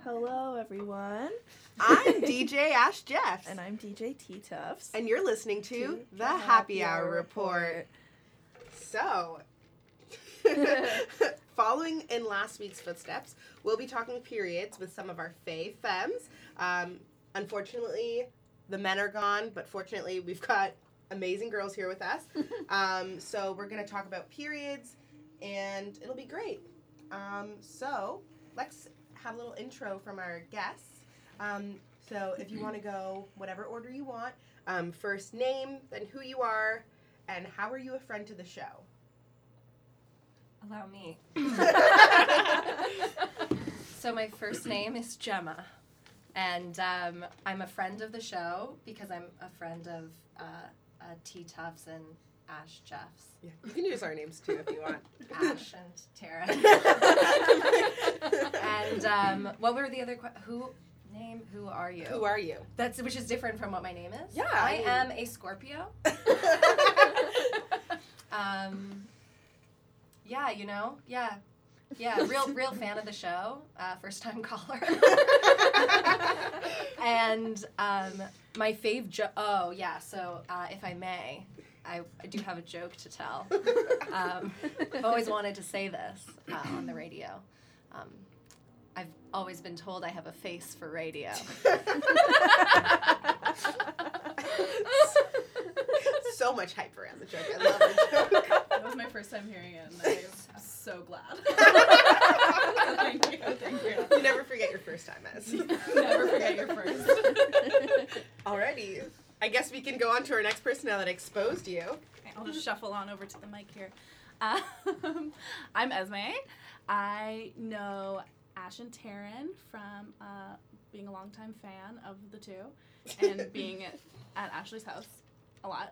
Hello, everyone. I'm DJ Ash Jeffs. And I'm DJ T Tufts. And you're listening to The Happy Hour Report. So, following in last week's footsteps, we'll be talking periods with some of our fave femmes. Unfortunately, the men are gone, but fortunately, we've got amazing girls here with us. So we're going to talk about periods, and it'll be great. So let's have a little intro from our guests. So if you want to go whatever order you want, first name, then who you are, and how are you a friend to the show? Allow me. So my first name is Gemma, and I'm a friend of the show because I'm a friend of T Tufts and Ash Jeffs. Yeah, you can use our names too if you want. Ash and Tara. And what were the other Who are you? Who are you? Which is different from what my name is. Yeah. I am a Scorpio. Yeah, you know? Yeah, real fan of the show. First time caller. And my fave joke. Oh, yeah, so if I may, I do have a joke to tell. I've always wanted to say this on the radio. I've always been told I have a face for radio. So much hype around the joke. I love the joke. That was my first time hearing it, and I'm so glad. Thank you. You never forget your first time, Ez. Never forget your first. Alrighty. I guess we can go on to our next person now that exposed you. Okay, I'll just shuffle on over to the mic here. I'm Esme. I know Ash and Taryn from being a longtime fan of the two and being at Ashley's house a lot.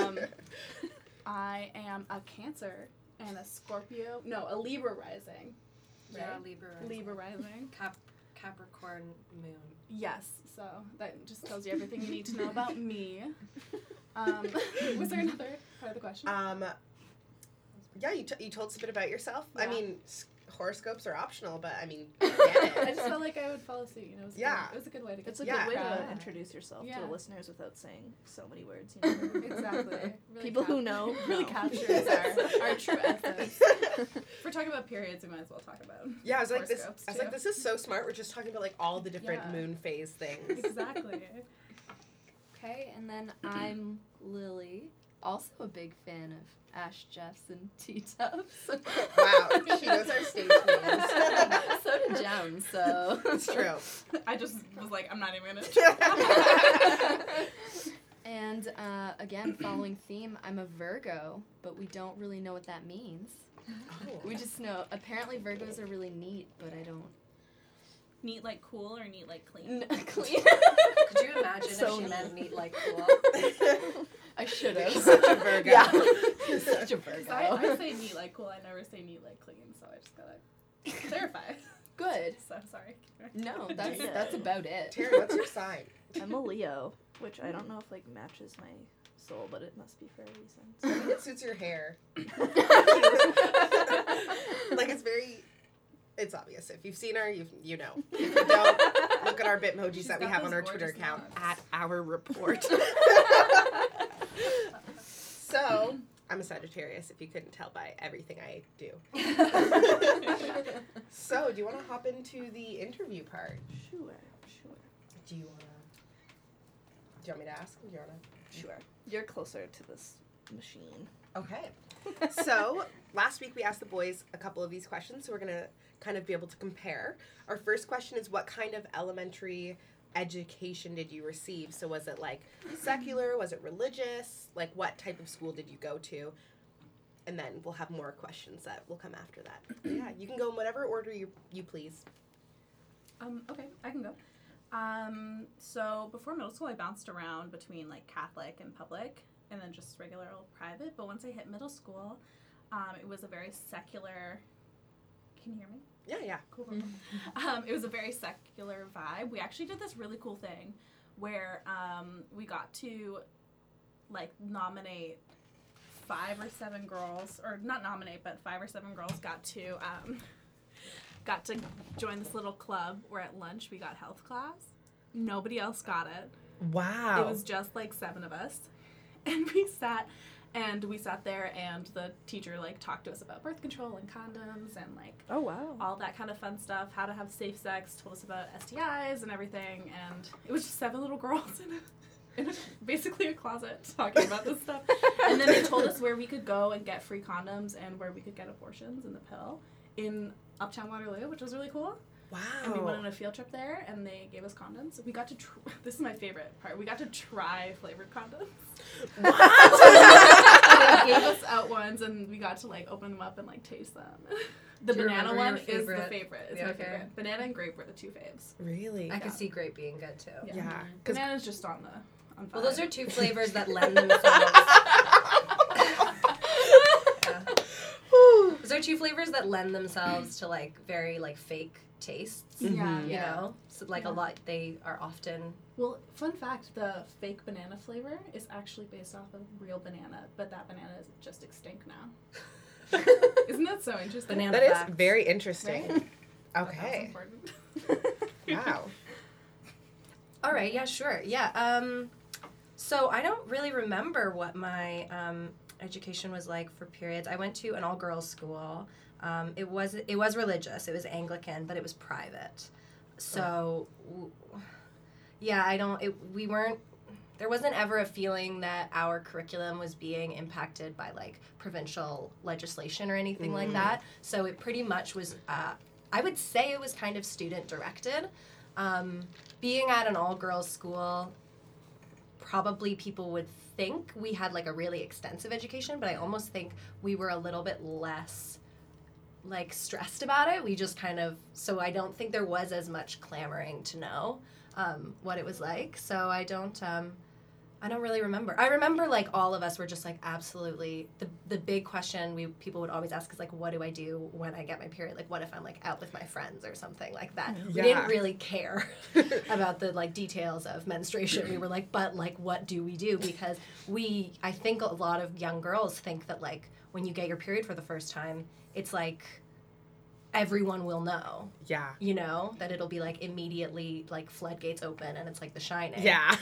I am a Cancer and a Scorpio. No, a Libra rising. Right? Yeah, Libra rising. Libra rising. Capricorn moon. Yes, so that just tells you everything you need to know about me. Was there another part of the question? Yeah, you told us a bit about yourself. Yeah. I mean, horoscopes are optional, but I mean, get it. I just felt like I would follow suit. You know, it was a good way to get. It's a Yeah. good way Yeah. to introduce yourself to the listeners without saying so many words. You know? Exactly. Really People who know really know. captures our true essence. If we're talking about periods, we might as well talk about Yeah, I was like horoscopes, too. this is so smart. We're just talking about like all the different Yeah. moon phase things. Exactly. Okay, and then I'm Lily, also a big fan of Ash Jeffs and T Tufts. Wow, she knows our stage names. So did Jem, so. It's true. I just was like, I'm not even gonna try. And again, following theme, I'm a Virgo, but we don't really know what that means. Oh. We just know, apparently Virgos are really neat, but I don't. Neat like cool or neat like clean? Clean. Could you imagine So if she neat. meant neat like cool? I should have. Such a Virgo. Yeah. Such a 'Cause Virgo. I say neat like cool, I never say neat like clean, so I just gotta clarify. Good. So sorry. No, that's about it. Terry, what's your sign? I'm a Leo, which I don't know if like matches my soul, but it must be for a reason. I think it suits your hair. Like it's obvious. If you've seen her, you know. If you don't, look at our Bitmojis She's that we got have on those our Twitter gorgeous account knots. at our report. So, I'm a Sagittarius, if you couldn't tell by everything I do. So, do you want to hop into the interview part? Sure. Do you want me to ask? Do you want to? Sure. You're closer to this machine. Okay. So, last week we asked the boys a couple of these questions, so we're going to kind of be able to compare. Our first question is, what kind of elementary education did you receive? So was it like secular? Was it religious? Like what type of school did you go to? And then we'll have more questions that will come after that. But yeah, you can go in whatever order you please. Okay, I can go. So before middle school, I bounced around between like Catholic and public, and then just regular old private. But once I hit middle school, it was a very secular. Can you hear me? Yeah. Cool. It was a very secular vibe. We actually did this really cool thing where we got to like nominate 5 or 7 girls, or not nominate, but 5 or 7 girls got to got to join this little club where at lunch we got health class. Nobody else got it. Wow. It was just like 7 of us. And we sat there and the teacher like talked to us about birth control and condoms and like Oh, wow. all that kind of fun stuff, how to have safe sex, told us about STIs and everything, and it was just 7 little girls in basically a closet talking about this stuff. And then they told us where we could go and get free condoms and where we could get abortions in the pill in Uptown Waterloo, which was really cool. Wow. And we went on a field trip there, and they gave us condoms. We got to this is my favorite part. We got to try flavored condoms. They gave us out ones, and we got to like open them up and like taste them. The Do you banana remember one your is the favorite? favorite. It's Yeah, my okay. favorite. Banana and grape were the 2 faves. Really? I could see grape being good too. Yeah. 'Cause Banana's just on Well, fire. those are 2 flavors that lend themselves. Yeah. Those are 2 flavors that lend themselves to like very like fake tastes. Yeah. You know, so like a lot. They are often. Well, fun fact: the fake banana flavor is actually based off of real banana, but that banana is just extinct now. Isn't that so interesting? Banana that facts. is very interesting. Right? That's Okay. important. Wow. All right. Yeah. Sure. Yeah. So I don't really remember what my education was like for periods. I went to an all-girls school. It was religious. It was Anglican, but it was private. So, yeah, we weren't. There wasn't ever a feeling that our curriculum was being impacted by like provincial legislation or anything like that. So it pretty much was. I would say it was kind of student directed. Being at an all-girls school, probably people would think we had like a really extensive education, but I almost think we were a little bit less like stressed about it. We just kind of, so I don't think there was as much clamoring to know what it was like. So I don't really remember. I remember like all of us were just like absolutely the big question people would always ask is like, what do I do when I get my period? Like, what if I'm like out with my friends or something like that? Yeah. We didn't really care about the like details of menstruation. We were like, but like, what do we do? Because I think a lot of young girls think that like when you get your period for the first time, it's like everyone will know. Yeah. You know, that it'll be like immediately like floodgates open and it's like The Shining. Yeah.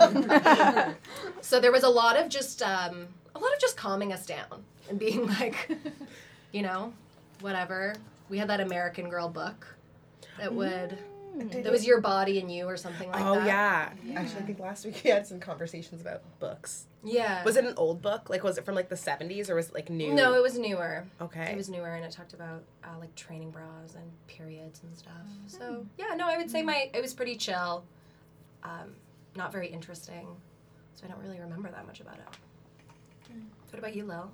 So there was a lot of just calming us down and being like, you know, whatever. We had that American Girl book that was Your Body and You or something like that. Oh, yeah. Yeah. Actually, I think last week we had some conversations about books. Yeah. Was it an old book? Like, was it from, like, the 70s, or was it, like, new? No, it was newer. Okay. It was newer, and it talked about, like, training bras and periods and stuff. So, yeah, no, I would say it was pretty chill. Not very interesting. So I don't really remember that much about it. What about you, Lil?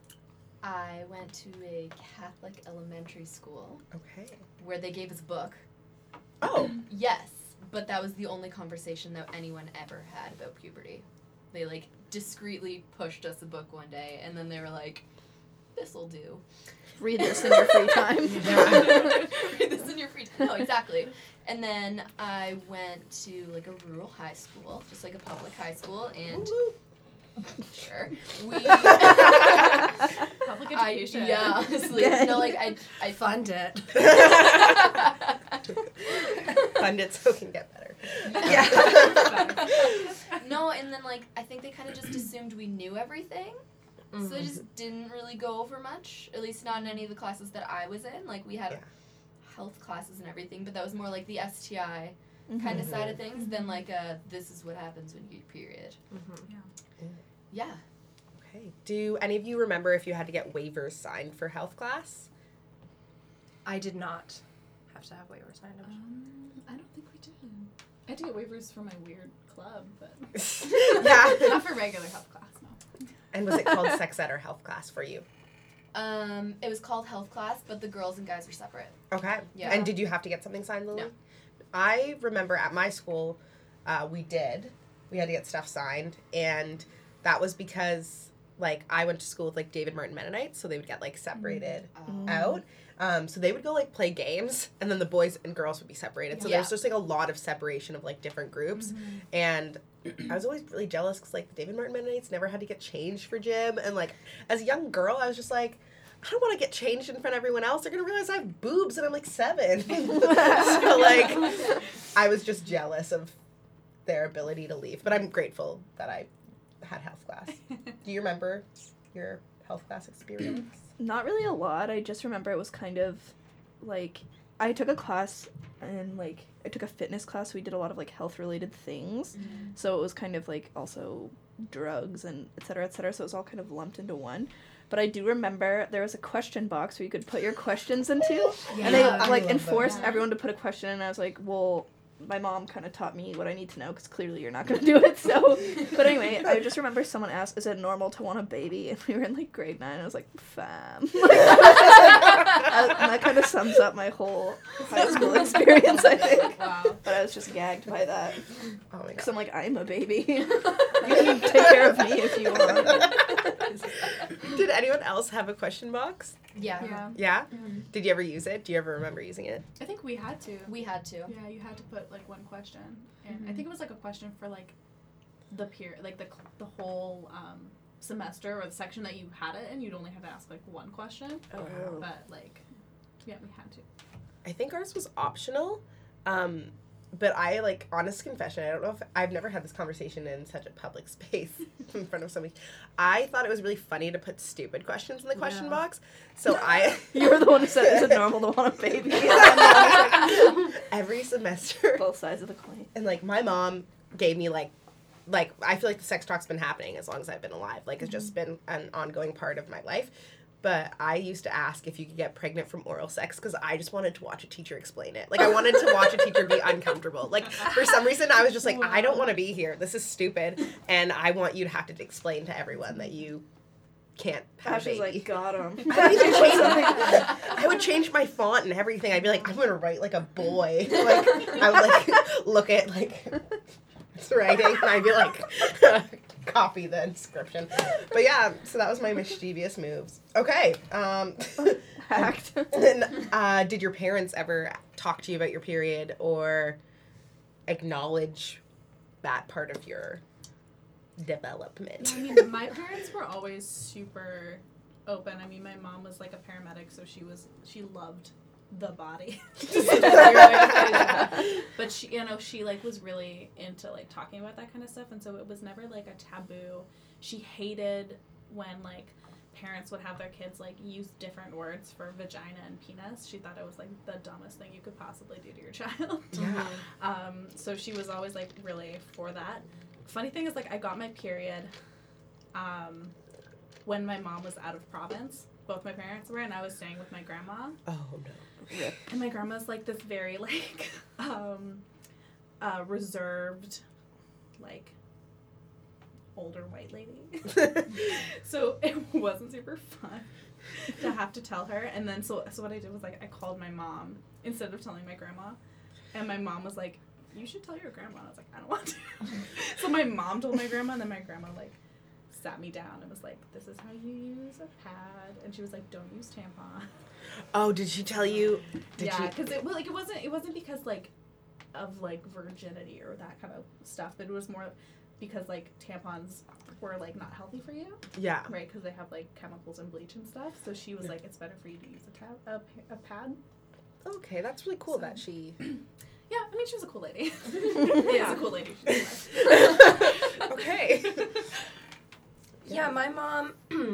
I went to a Catholic elementary school Okay. where they gave us a book. Oh. Yes, but that was the only conversation that anyone ever had about puberty. They, like, discreetly pushed us a book one day, and then they were like, this'll do. Read this in your free time. Read this in your free time. No, exactly. And then I went to, like, a rural high school, just like a public high school, and sure. Public education. Yeah, honestly. No, like, I Fund it. Fund it so it can get better. No, and then, like, I think they kind of just assumed we knew everything. So they just didn't really go over much, at least not in any of the classes that I was in. Like, we had health classes and everything, but that was more like the STI kind of side of things than like this is what happens when you get your period. Yeah. Okay. Do any of you remember if you had to get waivers signed for health class? I did not have to have waivers signed. I don't think we did. I had to get waivers for my weird club, but Yeah. not for regular health class, no. And was it called sex ed or health class for you? It was called health class, but the girls and guys were separate. Okay. Yeah. And did you have to get something signed, Lily? No. I remember at my school, we did. We had to get stuff signed, and that was because, like, I went to school with, like, David Martin Mennonites, so they would get, like, separated out. So they would go, like, play games, and then the boys and girls would be separated. So Yeah. there's just, like, a lot of separation of, like, different groups. And I was always really jealous because, like, the David Martin Mennonites never had to get changed for gym. And, like, as a young girl, I was just like, I don't want to get changed in front of everyone else. They're going to realize I have boobs and I'm like 7. So, like, I was just jealous of their ability to leave. But I'm grateful that I had health class. Do you remember your health class experience? Not really a lot. I just remember it was kind of, like, I took a class and, like, I took a fitness class. We did a lot of, like, health-related things. Mm-hmm. So it was kind of, like, also drugs and et cetera, so it was all kind of lumped into one. But I do remember there was a question box where you could put your questions into, and they, I like, love enforced that. everyone to put a question, and I was like, well, my mom kind of taught me what I need to know, because clearly you're not going to do it, so. But anyway, I just remember someone asked, is it normal to want a baby? And we were in, like, grade 9, and I was like, fam. And that kind of sums up my whole high school experience, I think. Wow. But I was just gagged by that. Oh my Because god. I'm like, I'm a baby. You can take care of me if you want. Did anyone else have a question box? Yeah. Yeah. Yeah? Mhm. Did you ever use it? Do you ever remember using it? I think we had to. We had to. Yeah, you had to put like one question, and I think it was like a question for like the period, like the whole semester or the section that you had it in. You'd only have to ask like one question, Oh. but like, yeah, we had to. I think ours was optional. But I, like, honest confession, I don't know if I've never had this conversation in such a public space in front of somebody. I thought it was really funny to put stupid questions in the question Yeah. box. So I You were the one who said, is it normal to want a baby? every semester, Both sides of the coin. and like my mom gave me like I feel like the sex talk's been happening as long as I've been alive. Like it's just been an ongoing part of my life. But I used to ask if you could get pregnant from oral sex because I just wanted to watch a teacher explain it. Like, I wanted to watch a teacher be uncomfortable. Like, for some reason, I was just like, I don't want to be here. This is stupid. And I want you to have to explain to everyone that you can't have Ash a was baby. like, got him. I would change my font and everything. I'd be like, I'm going to write like a boy. Like, I would, like, look at, like, it's writing, and I'd be like, copy the inscription. But yeah, so that was my mischievous moves. Okay. Hacked. And, did your parents ever talk to you about your period or acknowledge that part of your development? I mean, my parents were always super open. I mean, my mom was like a paramedic, so she loved the body. But she, she like was really into like talking about that kind of stuff, and so it was never like a taboo. She hated when like parents would have their kids like use different words for vagina and penis. She thought it was like the dumbest thing you could possibly do to your child. Yeah. So she was always like really for that. Funny thing is, like, I got my period when my mom was out of province. Both my parents were, and I was staying with my grandma. Oh, no. And my grandma's like this very like reserved, like older white lady. So it wasn't super fun to have to tell her. And then so what I did was like I called my mom instead of telling my grandma, and my mom was like, you should tell your grandma. I was like, I don't want to. So my mom told my grandma, and then my grandma like sat me down and was like, this is how you use a pad, and she was like, don't use tampon. Oh, did she tell you? Yeah, because it wasn't because like of like virginity or that kind of stuff, but it was more because like tampons were like not healthy for you, Yeah. right? Because they have like chemicals and bleach and stuff. So she was like, it's better for you to use a pad. Okay, that's really cool that she... Yeah, I mean, she was a cool lady. Yeah, a cool lady. She was Okay. Yeah, my mom,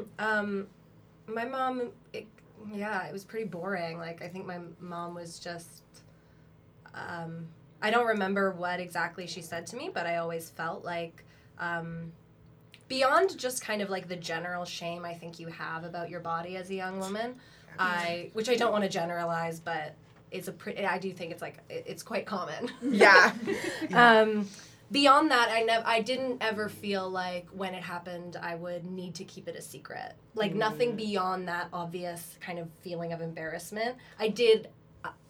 it was pretty boring. Like, I think my mom was just, I don't remember what exactly she said to me, but I always felt like, beyond just kind of like the general shame I think you have about your body as a young woman, which I don't want to generalize, but I do think it's like, it's quite common. Yeah. Beyond that, I didn't ever feel like when it happened, I would need to keep it a secret. Like, nothing beyond that obvious kind of feeling of embarrassment. I did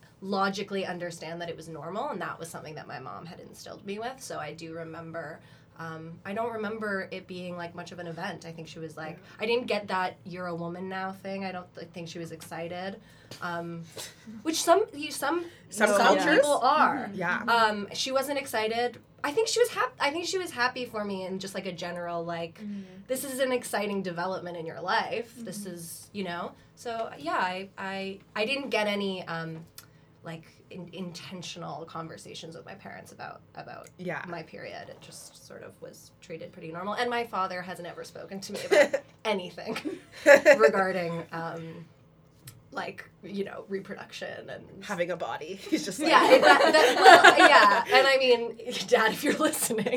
logically understand that it was normal, and that was something that my mom had instilled me with. So I do remember I don't remember it being like much of an event. I think she was like, I didn't get that "you're a woman now" thing. I don't think she was excited, which some cultures? people are. Yeah. She wasn't excited. I think she was happy. I think she was happy for me in just like a general like, this is an exciting development in your life. This is, you know. So yeah, I didn't get any like intentional conversations with my parents about my period. It just sort of was treated pretty normal. And my father has never spoken to me about anything regarding like, you know, reproduction and having a body. He's just like, yeah, yeah. And I mean, Dad, if you're listening,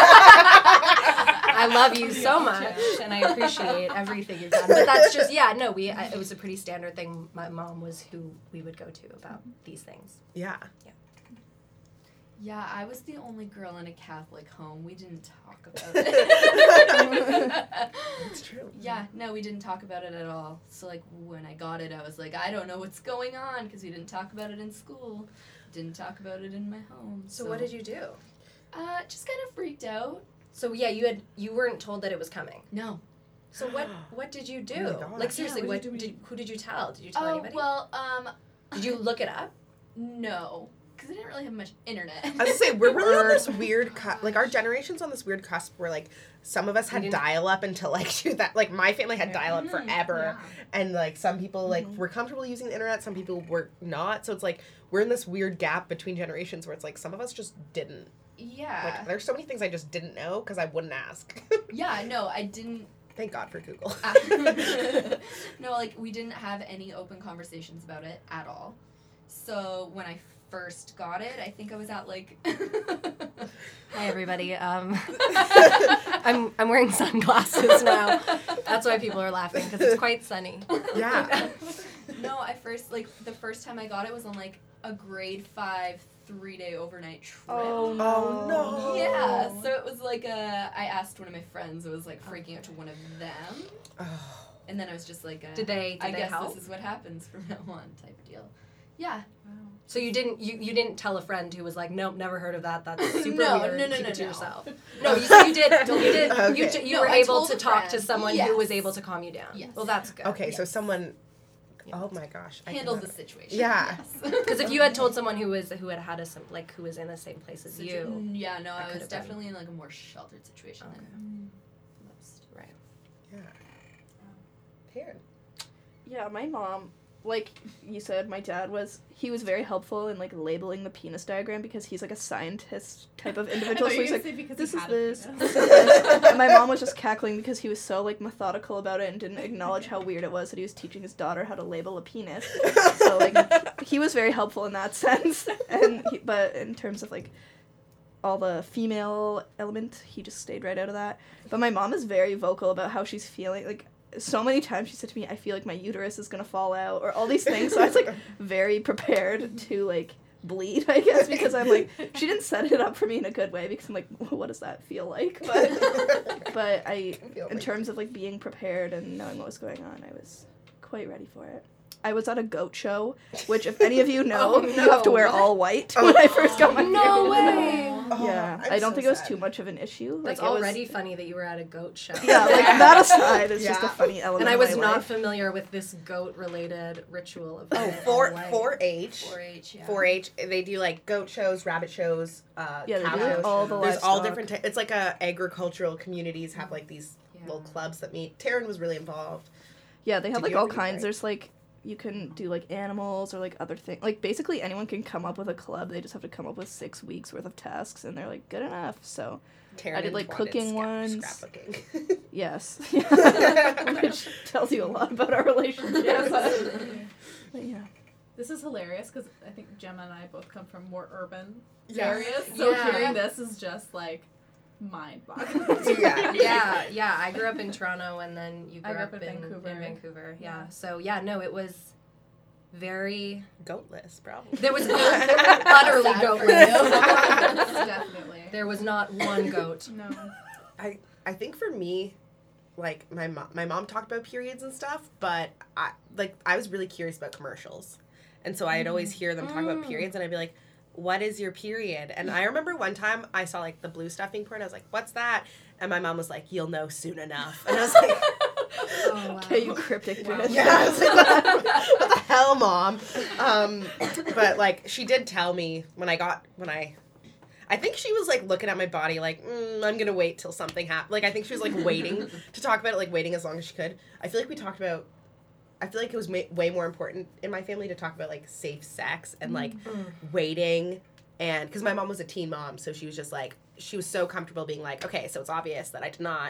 I love you so much, and I appreciate everything you've done. But that's just, it was a pretty standard thing. My mom was who we would go to about these things. Yeah. Yeah, I was the only girl in a Catholic home. We didn't talk about it. That's true. Yeah, no, we didn't talk about it at all. So, like, when I got it, I was like, I don't know what's going on, because we didn't talk about it in school. Didn't talk about it in my home. So what did you do? Just kind of freaked out. So yeah, you weren't told that it was coming. No. So what did you do? Oh my God. Like seriously, Yeah, who did you tell? Did you tell anybody? Well, Did you look it up? no. Because I didn't really have much internet. I was gonna say, we're really on this weird, like, our generation's on this weird cusp where, like, some of us had dial-up until, like, like, my family had dial-up forever, and, like, some people, like, were comfortable using the internet, some people were not, so it's, like, we're in this weird gap between generations where it's, like, some of us just didn't. Yeah. Like, there's so many things I just didn't know because I wouldn't ask. Yeah, no, I didn't. Thank God for Google. No, like, we didn't have any open conversations about it at all. So when I first got it, I think I was at, like... Hi, everybody. I'm wearing sunglasses now. That's why people are laughing, because it's quite sunny. Yeah. No, the first time I got it was on, like, a grade 5 3-day overnight trip. Oh no. Yeah, so it was like I asked one of my friends, it was like freaking out to one of them. Oh. And then I was just like, Did they I guess help? this is what happens from now on type of deal. Yeah. So you didn't tell a friend who was like, nope, never heard of that. That's super No, weird. no, Keep it to no. yourself. No, you did. Okay. You No, were I able told to a talk friend. to someone Yes. who was able to calm you down. Yes. Well, that's good. Okay, so Yes. someone... Oh my gosh. Handled the situation. Yeah. Because if you had told someone who was in the same place as you, Yeah, no, I could was have been. definitely in like a more sheltered situation than most. right? Yeah. Taryn. Yeah, my mom, like you said, my dad was very helpful in, like, labeling the penis diagram because he's, like, a scientist type of individual. So he's like, this is this, this is this. And my mom was just cackling because he was so, like, methodical about it and didn't acknowledge how weird it was that he was teaching his daughter how to label a penis. So, like, he was very helpful in that sense. But in terms of, like, all the female element, he just stayed right out of that. But my mom is very vocal about how she's feeling, like, so many times she said to me, I feel like my uterus is gonna fall out, or all these things, so I was, like, very prepared to, like, bleed, I guess, because I'm, like, she didn't set it up for me in a good way, because I'm, like, what does that feel like? But in terms of, like, being prepared and knowing what was going on, I was quite ready for it. I was at a goat show, which, if any of you know, you have to wear all white when I first got my period. No way! Yeah, I don't think it was too much of an issue. That's like, already funny that you were at a goat show. Yeah, like, that aside is just a funny element. And I of was my not life. familiar with this goat-related ritual of 4-H. 4-H, yeah. 4-H. They do, like, goat shows, rabbit shows, Yeah, they cow do shows. all the There's all livestock. different. It's like agricultural communities have, like, these little clubs that meet. Taryn was really involved. Yeah, they have, Did like, you all ever do kinds. that? There's, like, you can do, like, animals or, like, other things. Like, basically anyone can come up with a club. They just have to come up with 6 weeks worth of tasks, and they're, like, good enough. So, Taryn I did, like, cooking ones. Scrapbooking. yes. Which tells you a lot about our relationship. But yeah. This is hilarious because I think Gemma and I both come from more urban Yeah. areas, so Yeah. hearing this is just like mind-boggling. Yeah. I grew up in Toronto, and then you grew I grew up up in in Vancouver. Yeah. So yeah, no, it was very. Goatless, probably. There was utterly goatless. Definitely. There was not one goat. No. I think for me, like, my mom talked about periods and stuff, but I was really curious about commercials. And so I'd always hear them talk about periods, and I'd be like, what is your period? And I remember one time I saw like the blue stuff being poured. I was like, what's that? And my mom was like, you'll know soon enough. And I was like, Oh, wow. Okay, you cryptic bitch. yeah, I was like, what the hell, Mom? But like, she did tell me I think she was like looking at my body like, I'm gonna wait till something happens. Like, I think she was like waiting to talk about it, like waiting as long as she could. I feel like it was way more important in my family to talk about like safe sex and like waiting. And because my mom was a teen mom, so she was just like, she was so comfortable being like, okay, so it's obvious that I did not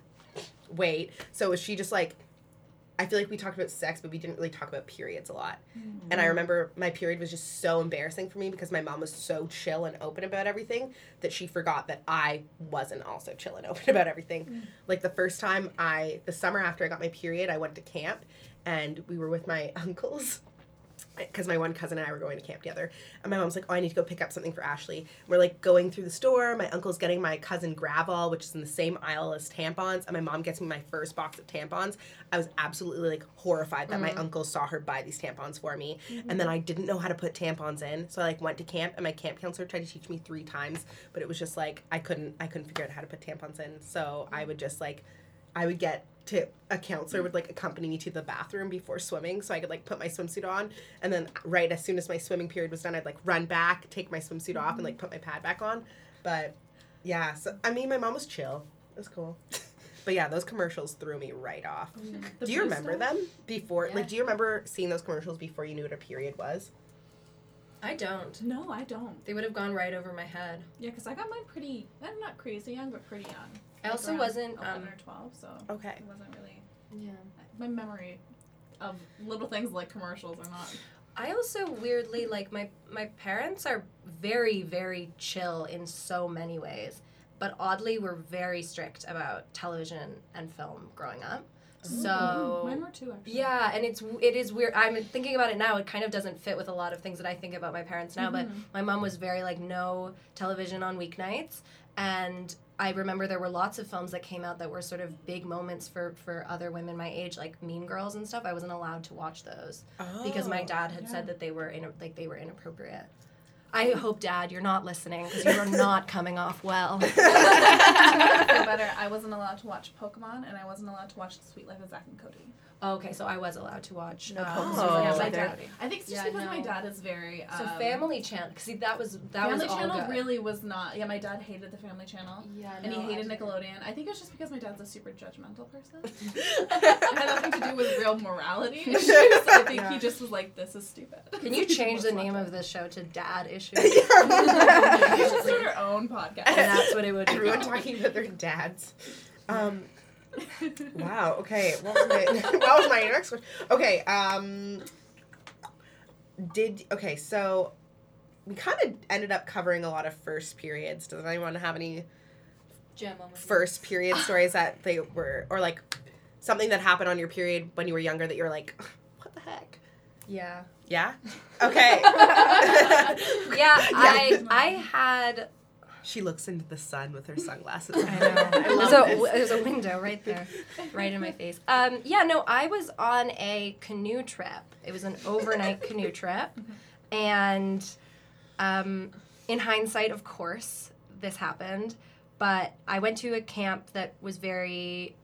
wait. So was she just like, I feel like we talked about sex, but we didn't really talk about periods a lot. And I remember my period was just so embarrassing for me because my mom was so chill and open about everything that she forgot that I wasn't also chill and open about everything. Like the first time the summer after I got my period, I went to camp and we were with my uncles because my one cousin and I were going to camp together. And my mom's like, oh, I need to go pick up something for Ashley. We're like going through the store. My uncle's getting my cousin Gravol, which is in the same aisle as tampons. And my mom gets me my first box of tampons. I was absolutely like horrified that my uncle saw her buy these tampons for me. And then I didn't know how to put tampons in. So I like went to camp and my camp counselor tried to teach me 3 times, but it was just like, I couldn't figure out how to put tampons in. So I would just like, I would get to a counselor would like accompany me to the bathroom before swimming so I could like put my swimsuit on, and then right as soon as my swimming period was done I'd like run back, take my swimsuit off and like put my pad back on. But yeah, so I mean my mom was chill. It was cool. But yeah, those commercials threw me right off. Do you remember them before? Yeah. Like, do you remember seeing those commercials before you knew what a period was? I don't. No, I don't. They would have gone right over my head. Yeah, because I got mine I'm not crazy young, but pretty young. I also around wasn't 11 or 12, so Okay. it wasn't really. Yeah. My memory of little things like commercials are not. I also weirdly like my parents are very, very chill in so many ways, but oddly were very strict about television and film growing up. So Mine were too, actually. yeah, and it is weird. I'm thinking about it now. It kind of doesn't fit with a lot of things that I think about my parents now. But my mom was very like no television on weeknights, and I remember there were lots of films that came out that were sort of big moments for other women my age, like Mean Girls and stuff. I wasn't allowed to watch those because my dad had said that they were inappropriate. I hope, Dad, you're not listening because you are not coming off well. To make it feel better, I wasn't allowed to watch Pokemon, and I wasn't allowed to watch The Sweet Life of Zack and Cody. Okay, so I was allowed to watch. Pokemon my either. dad. I think it's just because my dad is very. So Family Channel, see that was Family all Channel good. really was not. Yeah, my dad hated the Family Channel. Yeah, And no, he hated I- Nickelodeon. I think it was just because my dad's a super judgmental person. It had nothing to do with real morality issues. I think he just was like, this is stupid. Can you change the name of this show to Dad Issues? We should start our own podcast. And that's what it would be. Everyone talking about their dads. Wow. Okay. What was my next question? Okay. So we kind of ended up covering a lot of first periods. Does anyone have any Gem moment. first period stories that they were, or like something that happened on your period when you were younger that you're like, what the heck? Yeah. Yeah. Okay. Yeah, I had. She looks into the sun with her sunglasses. I know. I love this. There's a window right there, right in my face. I was on a canoe trip. It was an overnight canoe trip, and in hindsight, of course, this happened. But I went to a camp that was very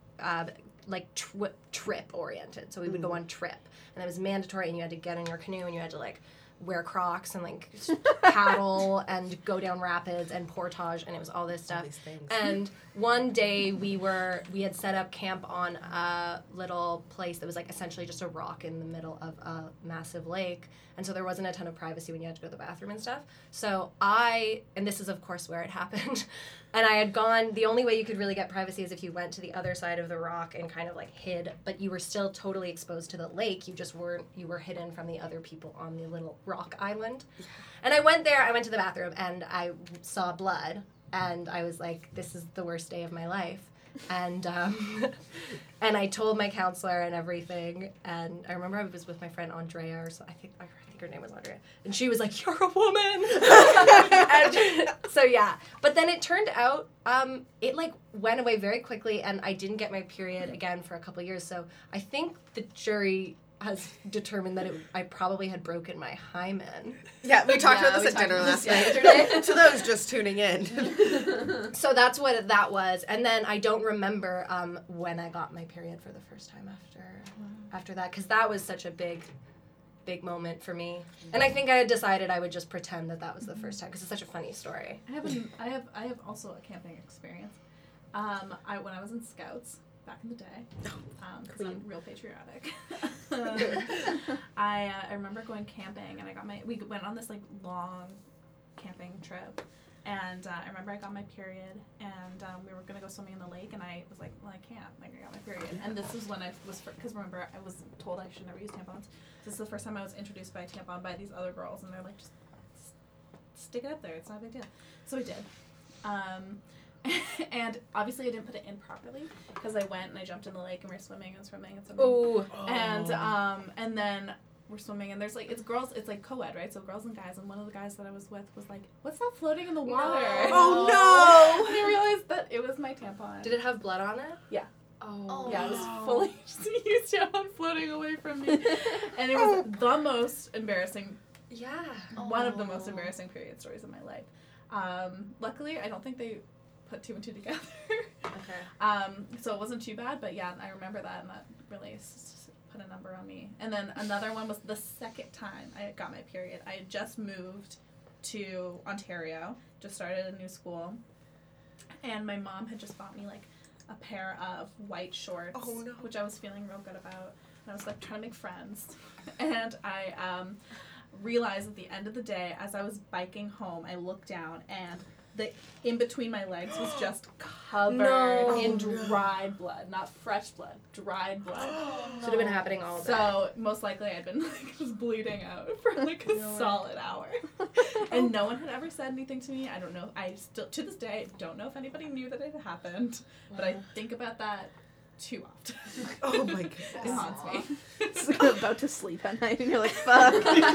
trip oriented. So we would go on trip, and it was mandatory, and you had to get in your canoe, and you had to like wear Crocs and like paddle and go down rapids and portage, and it was all this stuff. All these things. And one day we had set up camp on a little place that was like essentially just a rock in the middle of a massive lake, and so there wasn't a ton of privacy when you had to go to the bathroom and stuff. So and this is of course where it happened, and I had gone, the only way you could really get privacy is if you went to the other side of the rock and kind of like hid, but you were still totally exposed to the lake, you were hidden from the other people on the little rock island. And I went to the bathroom and I saw blood, and I was like, this is the worst day of my life. And and I told my counselor and everything, and I remember I was with my friend Andrea, or so I think her name was Andrea, and she was like, "You're a woman." And so yeah, but then it turned out it like went away very quickly, and I didn't get my period again for a couple of years. So I think the jury has determined that I probably had broken my hymen. Yeah, we talked about we this at dinner talked last about this night. yesterday. To those just tuning in. So that's what that was. And then I don't remember when I got my period for the first time after that, because that was such a big moment for me. And I think I had decided I would just pretend that was the first time, because it's such a funny story. I have also a camping experience. When I was in Scouts back in the day, because I'm real patriotic. I remember going camping, and we went on this like long camping trip, and I remember I got my period, and we were gonna go swimming in the lake, and I was like, well, I can't, like I got my period, and this is when I was, because remember I was told I should never use tampons. This is the first time I was introduced by a tampon by these other girls, and they're like, just stick it up there, it's not a big deal. So I did. And obviously I didn't put it in properly, because I went and I jumped in the lake, and we were swimming. Oh. And then we're swimming, and there's like, it's girls, it's like co-ed, right? So girls and guys, and one of the guys that I was with was like, what's that floating in the water? Oh, And I realized that it was my tampon. Did it have blood on it? Yeah. Oh. Yeah, it was fully just a huge tampon floating away from me. And it was the most embarrassing, Yeah. one of the most embarrassing period stories of my life. Luckily, I don't think they put two and two together. Okay. So it wasn't too bad, but yeah, I remember that, and that really put a number on me. And then another one was the second time I got my period. I had just moved to Ontario, just started a new school, and my mom had just bought me like a pair of white shorts, which I was feeling real good about, and I was like trying to make friends, and I realized at the end of the day, as I was biking home, I looked down, and the in between my legs was just covered in dried blood, not fresh blood, dried blood. Should have been happening all day. So most likely I'd been like just bleeding out for like a solid hour, and no one had ever said anything to me. I don't know. I still to this day don't know if anybody knew that it had happened, but I think about that too often. Oh my god. It haunts me. It's like about to sleep at night, and you're like, fuck.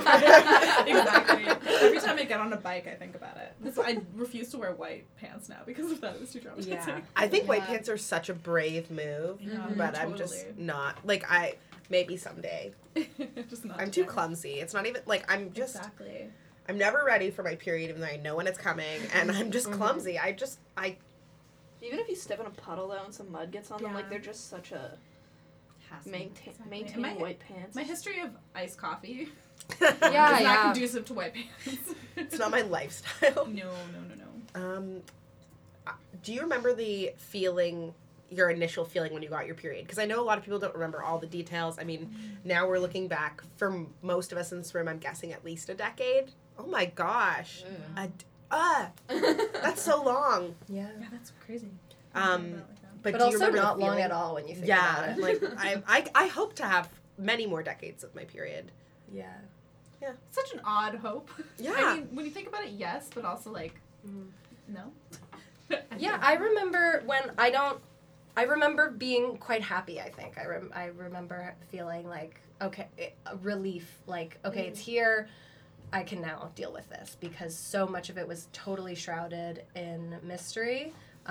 Exactly. Every time I get on a bike, I think about it. That's why I refuse to wear white pants now, because of that. It was too traumatizing. Yeah. I think white pants are such a brave move, but I'm just not. Like, maybe someday. Just not I'm too today. clumsy. It's not even, like, I'm just, Exactly. I'm never ready for my period, even though I know when it's coming, and I'm just clumsy. Even if you step in a puddle though and some mud gets on them, Yeah. like they're just such a Exactly. maintaining My- white pants. My history of iced coffee Yeah, is not yeah. conducive to white pants. It's not my lifestyle. No. Do you remember the feeling, your initial feeling when you got your period? Because I know a lot of people don't remember all the details. I mean, now we're looking back, for most of us in this room, I'm guessing at least a decade. Oh my gosh. That's so long. Yeah. Yeah, that's crazy. But But do you also remember the not long feeling? at all when you think about Yeah, it. like I hope to have many more decades of my period. Yeah. Such an odd hope. Yeah. I mean, when you think about it, yes, but also like, no. Yeah, I remember I remember being quite happy, I think. I remember feeling like, okay, a relief, like, okay, it's here, I can now deal with this, because so much of it was totally shrouded in mystery.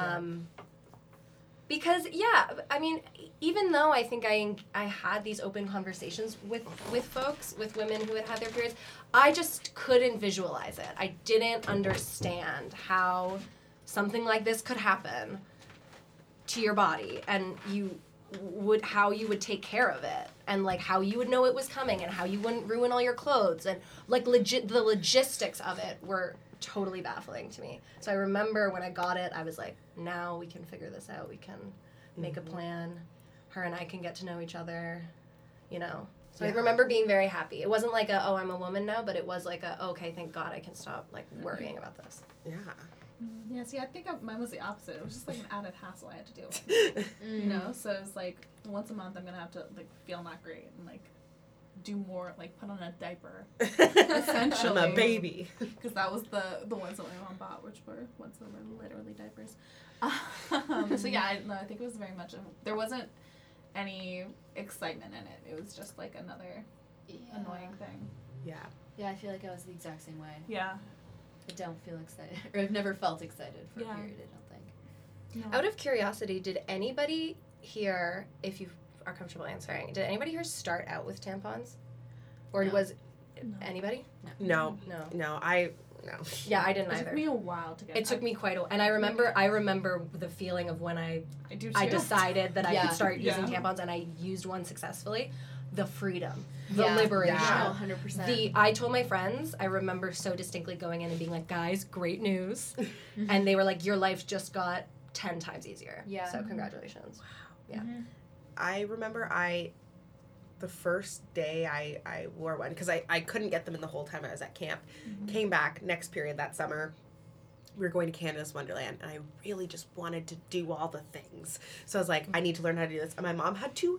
Because, yeah, I mean, even though I think I had these open conversations with folks, with women who had their periods, I just couldn't visualize it. I didn't understand how something like this could happen to your body, and how you would take care of it, and like how you would know it was coming, and how you wouldn't ruin all your clothes, and like the logistics of it were totally baffling to me. So I remember when I got it, I was like, now we can figure this out. We can make a plan. Her and I can get to know each other, you know. So I remember being very happy. It wasn't like oh, I'm a woman now, but it was like okay, thank God I can stop like worrying about this. Yeah. Yeah, see, I think mine was the opposite. It was just like an added hassle I had to deal with. You know, so it was like once a month I'm gonna have to like feel not great and like do more, like put on a diaper, essentially. I'm a baby. Because that was the ones that my mom bought, which were ones that were literally diapers. So yeah, I think it was very much there wasn't any excitement in it. It was just like another annoying thing. Yeah. Yeah, I feel like I was the exact same way. Yeah. I don't feel excited, or I've never felt excited for a Yeah. period, I don't think. No. Out of curiosity, did anybody here, if you've are comfortable answering. Did anybody here start out with tampons? Or No. was No. anybody? No. No. No. No. Yeah, I didn't It either. took me a while to get. It took me quite a, and I remember the feeling of when I I do too. decided that I Yeah. could start using Yeah. tampons, and I used one successfully. The freedom, the Yeah. liberation. Yeah. No, 100%. I told my friends, I remember so distinctly going in and being like, guys, great news. And they were like, your life just got 10 times easier. Yeah. So congratulations. Yeah. I remember the first day I wore one, because I couldn't get them in the whole time I was at camp. Came back next period that summer. We were going to Canada's Wonderland, and I really just wanted to do all the things. So I was like, I need to learn how to do this. And my mom had to,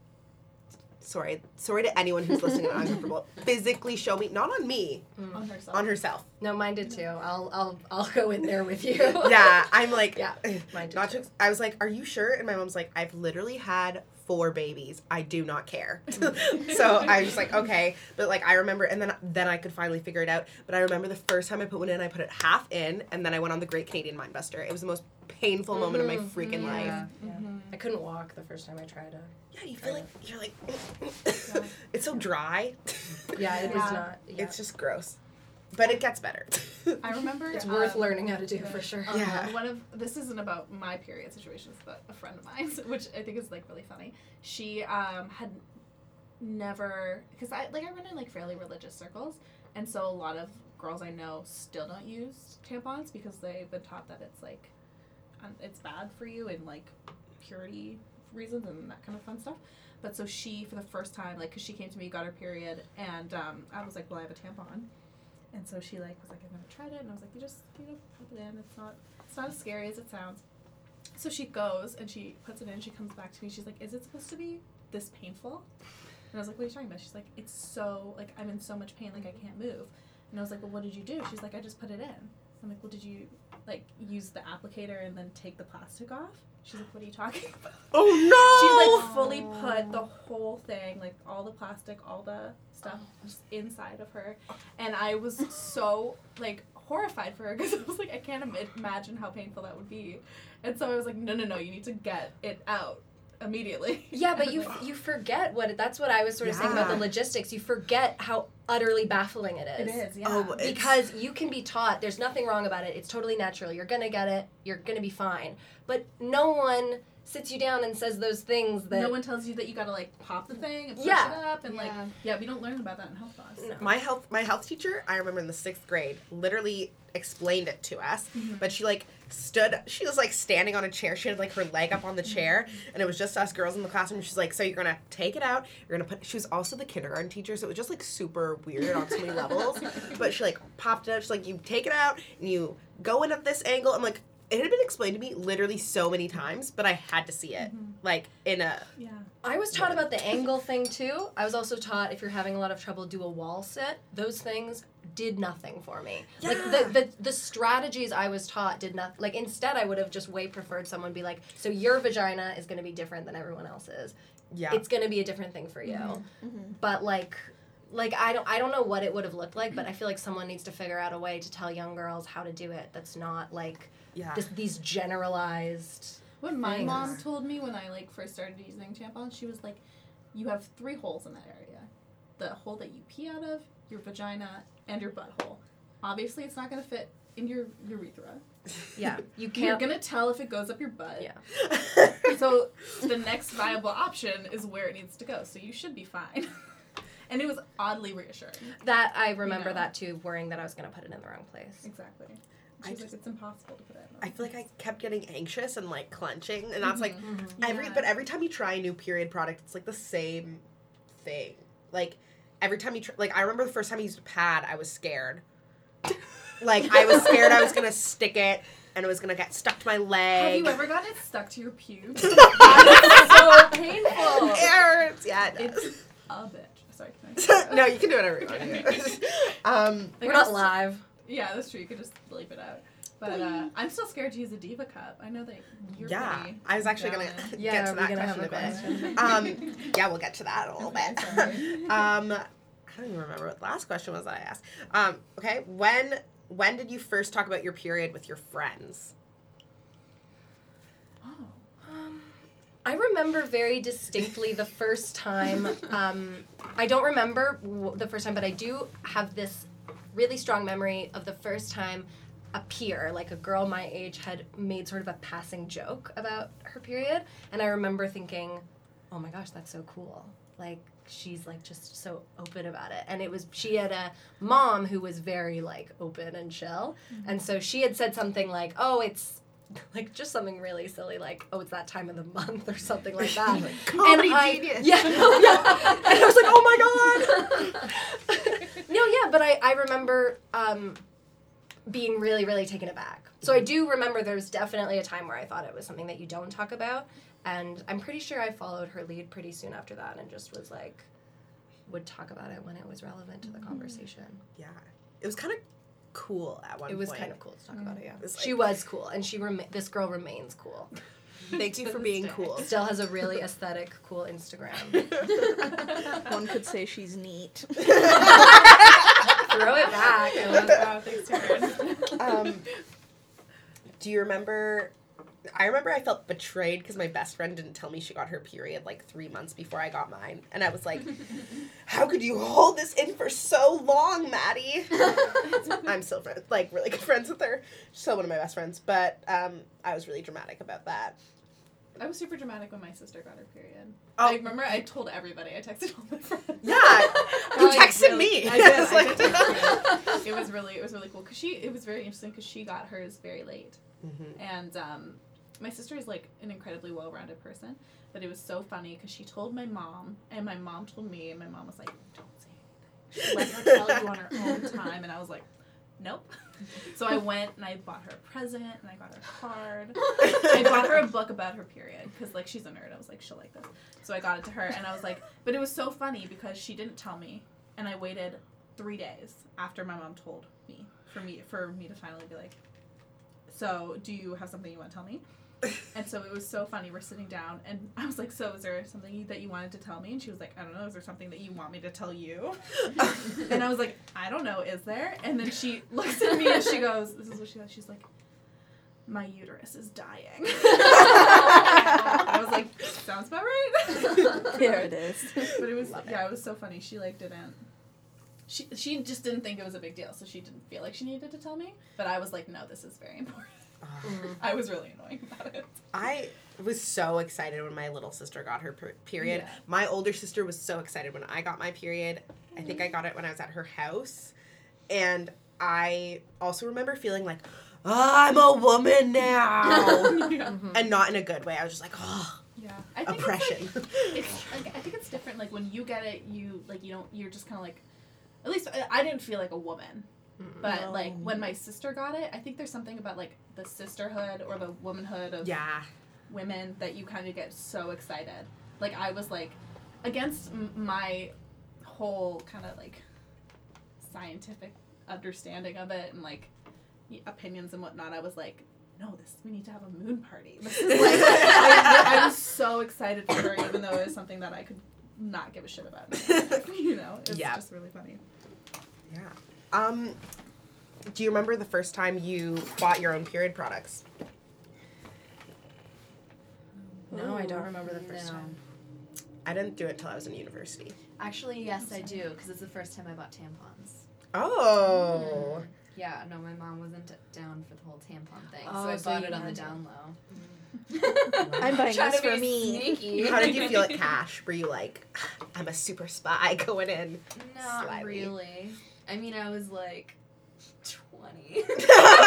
sorry to anyone who's listening and uncomfortable, physically show me, not on me, on herself. on herself. No, mine did too. I'll go in there with you. Yeah, I'm like, Yeah, mine did not too. to, I was like, are you sure? And my mom's like, I've literally had 4 babies. I do not care. So I was like, okay. But like, I remember, and then I could finally figure it out. But I remember the first time I put one in, I put it half in, and then I went on the Great Canadian Mindbuster. It was the most painful moment of my freaking life. Yeah. I couldn't walk the first time I tried it. Yeah, you feel like, you're like, it's so dry. Yeah, it was Yeah. not. Yeah. It's just gross. But it gets better. I remember It's worth learning how to do for sure. Yeah. One of this isn't about my period situations, but a friend of mine's, which I think is like really funny. She had never, because I run in like fairly religious circles, and so a lot of girls I know still don't use tampons because they've been taught that it's like it's bad for you and like purity reasons and that kind of fun stuff. But so she, for the first time, like, because she came to me, got her period, and I was like, well, I have a tampon. And so she like was like, I've never tried it, and I was like, you just put it in. It's not as scary as it sounds. So she goes and she puts it in. She comes back to me. She's like, is it supposed to be this painful? And I was like, what are you talking about? She's like, it's so like I'm in so much pain, like I can't move. And I was like, well, what did you do? She's like, I just put it in. I'm like, well, did you like use the applicator and then take the plastic off? She's like, what are you talking about? Oh She no! like fully put the whole thing, like all the plastic, all the stuff, just inside of her, and I was so like horrified for her because I was like, I can't imagine how painful that would be, and so I was like, no, you need to get it out immediately. Yeah, but you forget that's what I was sort of saying about the Yeah. logistics. You forget how utterly baffling it is. It is, yeah. Oh, it's- Because you can be taught, there's nothing wrong about it. It's totally natural. You're going to get it. You're going to be fine. But no one sits you down and says those things that no one tells you that you gotta like pop the thing and push Yeah. it up and like we don't learn about that in health class. No. My health teacher, I remember in the 6th grade, literally explained it to us. But she like she was like standing on a chair. She had like her leg up on the chair, and it was just us girls in the classroom. She's like, so you're gonna take it out. You're gonna put. She was also the kindergarten teacher, so it was just like super weird on so many levels. But she like popped it out. She's like, you take it out and you go in at this angle. I'm like, it had been explained to me literally so many times, but I had to see it like in a. Yeah. I was taught about the angle thing too. I was also taught if you're having a lot of trouble, do a wall sit. Those things did nothing for me. Yeah. Like the strategies I was taught did not. Like instead, I would have just way preferred someone be like, so your vagina is going to be different than everyone else's. Yeah. It's going to be a different thing for you. But like I don't know what it would have looked like, but I feel like someone needs to figure out a way to tell young girls how to do it. That's not like Yeah. these generalized. What my things. mom told me when I like first started using tampons, she was like, you have 3 holes in that area. The hole that you pee out of, your vagina, and your butthole. Obviously, it's not going to fit in your urethra. Yeah, you You're can't. going to tell if it goes up your butt. Yeah. So the next viable option is where it needs to go. So you should be fine. And it was oddly reassuring. That I remember know. that too, worrying that I was going to put it in the wrong place. Exactly. I She's like, just- it's impossible to put it in. I feel like I kept getting anxious and like clenching, and that's like Yeah. but every time you try a new period product, it's like the same thing. Like every time you like I remember the first time I used a pad, I was scared. Like I was scared I was gonna stick it and it was gonna get stuck to my leg. Have you ever gotten it stuck to your pubes? That is so painful. It hurts. Yeah, it does. It's a bitch. Sorry, can I? No, you can do whatever you want. Like, We're not live. Yeah, that's true. You could just bleep it out. But I'm still scared to use a Diva cup. I know that you're Yeah, pretty I was actually down gonna in- Yeah, get to are we that gonna have question a a question? bit. Yeah, we'll get to that a little Okay, bit. sorry. I don't even remember what the last question was that I asked. Okay, when did you first talk about your period with your friends? Oh. I remember very distinctly the first time. I don't remember the first time, but I do have this really strong memory of the first time a peer, like a girl my age, had made sort of a passing joke about her period. And I remember thinking, oh my gosh, that's so cool. Like, she's like just so open about it. And she had a mom who was very like open and chill. Mm-hmm. And so she had said something like, oh, it's like just something really silly, like, oh, it's that time of the month or something like that. Comedy genius. Yeah. And I was like, oh my God. No, yeah, but I remember being really, really taken aback. So I do remember there's definitely a time where I thought it was something that you don't talk about. And I'm pretty sure I followed her lead pretty soon after that and just was like, would talk about it when it was relevant to the conversation. Yeah. It was kind of cool at one point. It was kind of cool to talk about it, yeah. Like, She was cool, and this girl remains cool. Thank you for being cool. Still has a really aesthetic, cool Instagram. One could say she's neat. Throw it back. I love that. Thanks, Taryn. Do you remember... I remember I felt betrayed because my best friend didn't tell me she got her period like 3 months before I got mine. And I was like, how could you hold this in for so long, Maddie? I'm still really good friends with her. She's still one of my best friends. But I was really dramatic about that. I was super dramatic when my sister got her period. Oh. I remember I told everybody. I texted all my friends. Yeah, you texted me. I did. I did text you. It was really cool because it was very interesting because she got hers very late, and my sister is like an incredibly well-rounded person, but it was so funny because she told my mom, and my mom told me, and my mom was like, "Don't say anything. Let her tell you on her own time." And I was like, "Nope." So I went and I bought her a present and I got her a card. I bought her a book about her period because like she's a nerd. I was like, she'll like this. So I got it to her and I was like, but it was so funny because she didn't tell me, and I waited 3 days after my mom told me for me to finally be like, so do you have something you want to tell me? And so it was so funny. We're sitting down, and I was like, so is there something that you wanted to tell me? And she was like, I don't know. Is there something that you want me to tell you? And I was like, I don't know. Is there? And then she looks at me, and she goes, this is what she said. She's like, my uterus is dying. I was like, sounds about right. There it is. But it was, it was so funny. She, like, didn't. She just didn't think it was a big deal, so she didn't feel like she needed to tell me. But I was like, no, this is very important. I was really annoying about it. I was so excited when my little sister got her period. Yeah. My older sister was so excited when I got my period. I think I got it when I was at her house. And I also remember feeling like, I'm a woman now. And not in a good way. I was just like, oh, yeah. oppression. It's like, I think it's different. Like, when you get it, you're just kind of like, at least I didn't feel like a woman. But, like, when my sister got it, I think there's something about, like, the sisterhood or the womanhood of women that you kind of get so excited. Like, I was, like, against my whole kind of, like, scientific understanding of it and, like, opinions and whatnot. I was like, no, we need to have a moon party. This is, like, I was so excited for her, even though it was something that I could not give a shit about. You know? It's just really funny. Yeah. Do you remember the first time you bought your own period products? No, I don't remember the first time. I didn't do it until I was in university. Actually, yes, I do, because it's the first time I bought tampons. Oh. Yeah, no, my mom wasn't down for the whole tampon thing, Oh, so I so bought you it on the had to- down low. I'm buying Trying this to for be me. sneaky. How did you feel at Cash? Were you like, I'm a super spy going in? Not slyly? really. I mean, I was like 20. So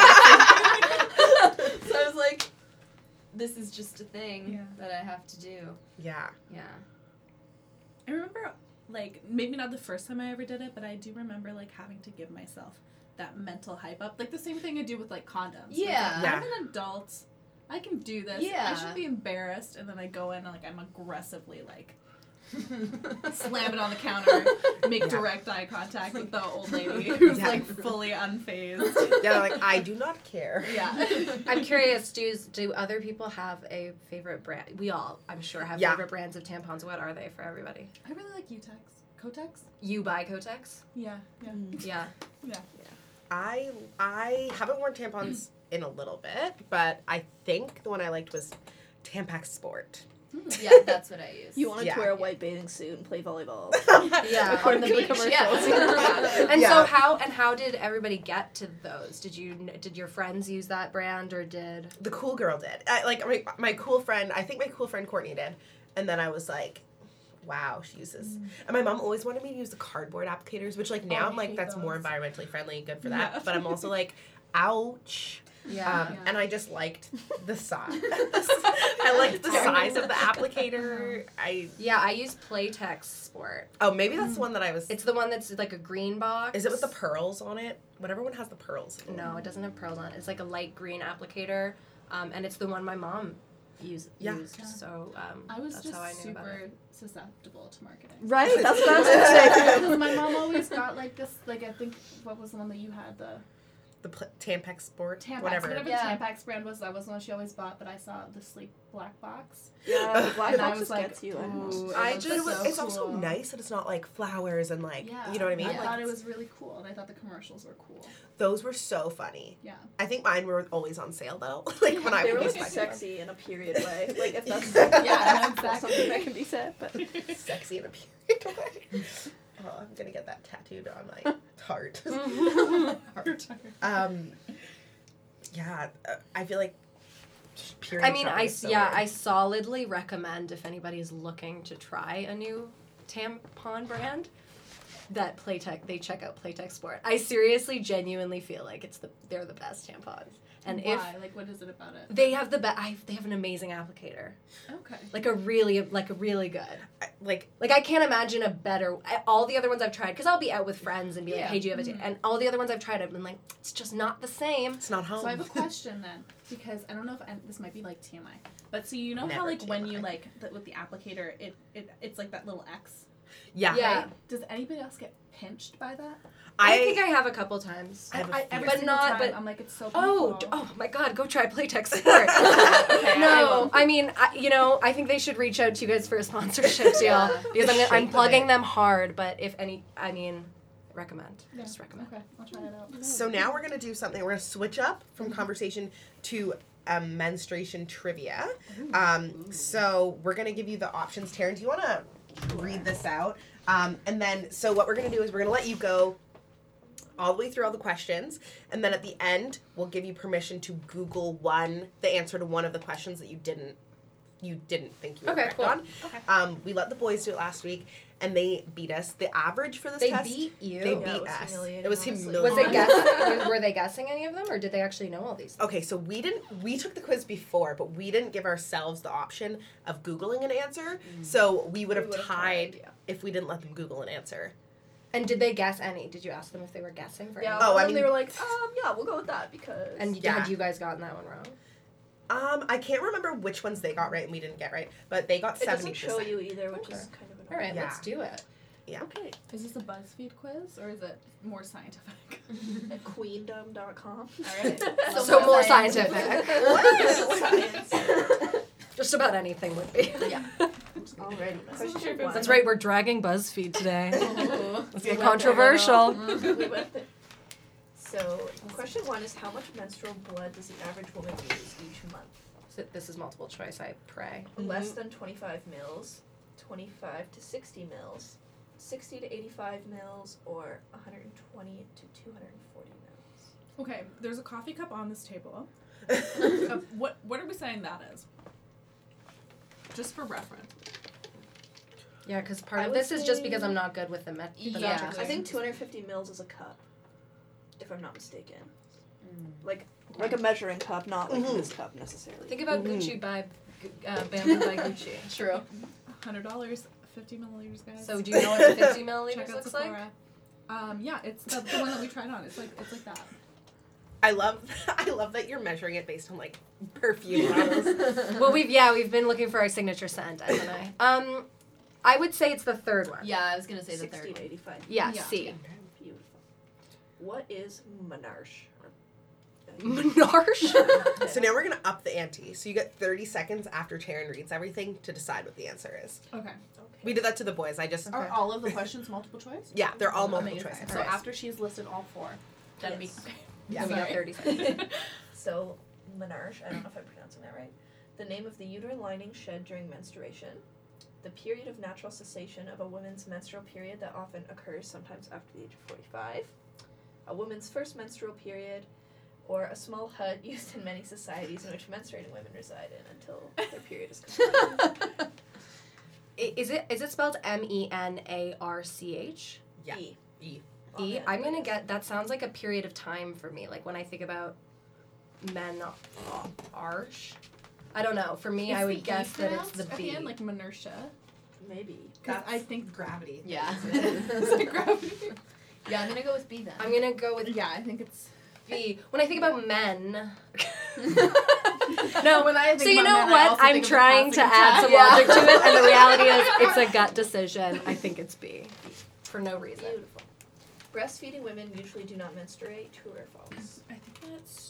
I was like, this is just a thing that I have to do. Yeah. Yeah. I remember, like, maybe not the first time I ever did it, but I do remember, like, having to give myself that mental hype up. Like, the same thing I do with, like, condoms. Yeah. Like, I'm an adult. I can do this. Yeah. I shouldn't be embarrassed. And then I go in and, like, I'm aggressively, like, slam it on the counter, make direct eye contact with the old lady who's, like, fully unfazed. Yeah, like, I do not care. Yeah. I'm curious, do other people have a favorite brand? We all, I'm sure, have favorite brands of tampons. What are they for everybody? I really like Utex. Kotex? You buy Kotex? Yeah. Yeah. Yeah. Yeah. I haven't worn tampons in a little bit, but I think the one I liked was Tampax Sport. Yeah, that's what I use. You wanted Yeah. to wear a white bathing suit and play volleyball. Yeah, According on to the the beach. commercials. Yeah. And Yeah. so how did everybody get to those? Did your friends use that brand or did? The cool girl did. My cool friend, I think my cool friend Courtney did. And then I was like, wow, she uses. And my mom always wanted me to use the cardboard applicators, which like now Oh, I'm I like, hate that's more those. environmentally friendly, good for that. Yeah. But I'm also like, ouch. Yeah. And I just liked the size. I liked the size of the applicator. I use Playtex Sport. Oh, maybe that's the one that I was. It's the one that's like a green box. Is it with the pearls on it? Whatever one has the pearls. No, it doesn't have pearls on it. It's like a light green applicator, and it's the one my mom used. Yeah. So I was that's just how I knew about super it. susceptible to marketing. Right? That's what I was going to say. Because my mom always got like this, like I think, what was the one that you had? The The Tampax Sport, Tampax. whatever. Whatever Yeah. the Tampax brand was, that was the one she always bought, but I saw the sleek black box. Yeah, the black And I box was just like, gets you. ooh, I it was just, so it's also cool. nice that it's not like flowers and like, Yeah. you know what I mean? I Yeah. Like, thought it was really cool, and I thought the commercials were cool. those were so funny. Yeah. I think mine were always on sale though. Like when I They would were use like my sexy in a period way. Like if that's Yeah, if that's something that can be said, but sexy in a period way. Oh, I'm gonna get that tattooed on my heart. Yeah, I feel like period. I mean, shopping I is so weird. I solidly recommend if anybody's looking to try a new tampon brand that they check out Playtex Sport. I seriously, genuinely feel like they're the best tampons. And if Why? Like, what is it about it? they have they have an amazing applicator, Okay. like a really good. like Like I can't imagine a better. All the other ones I've tried, because I'll be out with friends and be like, Yeah. "Hey, do you have a?" And all the other ones I've tried, I've been like, "It's just not the same." it's not home. So I have a question then, because I don't know if this might be like TMI, but so you know how Never like when you TMI. like with the applicator, it's like that little X. yeah. Yeah. Does anybody else get pinched by that? I think I have a couple times. I have a every But single not- time, but- I'm like, it's so Oh, painful. oh my God! Go try Playtex Sport. Okay, No, I mean, I think they should reach out to you guys for a sponsorship deal Yeah. because The shape I'm of plugging it. them hard. But if any, recommend. Yeah. Just recommend. Okay, I'll try it out. So now we're gonna do something. We're gonna switch up from conversation to menstruation trivia. So we're gonna give you the options. Taryn, do you want to read this out? And then, so what we're gonna do is we're gonna let you go all the way through all the questions, and then at the end, we'll give you permission to Google the answer to one of the questions that you didn't think you were Okay, correct cool. on. Okay. We let the boys do it last week, and they beat us. The average for this They test, beat you. they Yeah, beat it was us. humiliating, It was honestly. humiliating. Was they guessing? Were they guessing any of them, or did they actually know all these? Okay, so we took the quiz before, but we didn't give ourselves the option of Googling an answer. So we would have tied if we didn't let them Google an answer. And did they guess any? Did you ask them if they were guessing for yeah. any? Oh, Oh, I they mean- were like, yeah, we'll go with that because. And Yeah. had you guys gotten that one wrong? I can't remember which ones they got right and we didn't get right, but they got it 70%. doesn't show you either, which Okay. is kind of annoying. All right, Yeah. let's do it. Okay. Is this a BuzzFeed quiz or is it more scientific? At queendom.com. All right. So more science. scientific. Science. Just about anything would be. Yeah. Alright. This is Question your one. That's right. We're dragging BuzzFeed today. Let's We get went there, controversial. We went there. So, question one is how much menstrual blood does the average woman use each month? So this is multiple choice. I pray. Less than 25 mils, 25 to 60 mils, 60 to 85 mils, or 120 to 240 mils. Okay, there's a coffee cup on this table. What are we saying that is? Just for reference. Yeah, because part I of would this is just say- because I'm not good with the metric. Yeah. I think 250 mils is a cup, if I'm not mistaken. Like a measuring cup, not like this cup necessarily. Think about Gucci by Bamboo by Gucci. True. $100, 50 milliliters, guys. So do you know what the 50 check milliliters out looks like? Sephora. Yeah, it's the one that we tried on. It's like that. I love that you're measuring it based on like perfume levels. Well, we've been looking for our signature scent, haven't I? I would say it's the third one. Yeah, I was gonna say the 60 third. to 85. Yeah, Yeah. C. Beautiful. What is Menarche? Menarche. So now we're gonna up the ante. So you get 30 seconds after Taryn reads everything to decide what the answer is. Okay. We did that to the boys. Are all of the questions multiple choice? Yeah, they're all multiple Amazing. choice. So after she's listed all four, then Yes. Then we got Sorry. 30 seconds. So, Menarche, I don't know if I'm pronouncing that right. The name of the uterine lining shed during menstruation. The period of natural cessation of a woman's menstrual period that often occurs sometimes after the age of 45. A woman's first menstrual period, or a small hut used in many societies in which menstruating women reside in until their period is complete. Is it spelled MENARCH? Yeah. E. E. E? I'm gonna get, that sounds like a period of time for me. Like when I think about arch. I don't know. For me, I would guess that it's the B. Again, like Minertia. Maybe. Because I think Gravity. Yeah. it's like gravity. Yeah, I'm gonna go with B then. I'm gonna go with Yeah, I think it's. B. When I think about men. No, when I think So you about know men, I what? also I'm think of the trying to passing add test. some Yeah. logic to it, and the reality is it's a gut decision. I think it's B. For no reason. Beautiful. Breastfeeding women usually do not menstruate. True or false? I think that's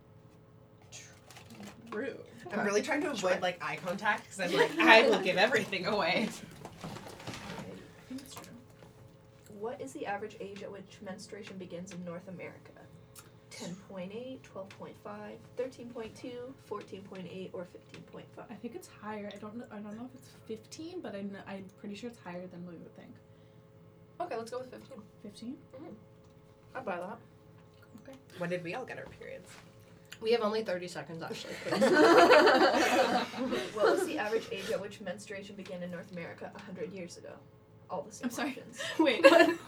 true. I'm really trying to avoid like eye contact because I'm like, I will give everything away. I think it's true. What is the average age at which menstruation begins in North America? 10.8, 12.5, 13.2, 14.8, or 15.5? I think it's higher. I don't know if it's 15, but I'm pretty sure it's higher than we would think. Okay, let's go with 15. 15? I'd buy that. When did we all get our periods? We have only 30 seconds, actually. What was the average age at which menstruation began in North America 100 years ago? All the same I'm sorry. options. Wait.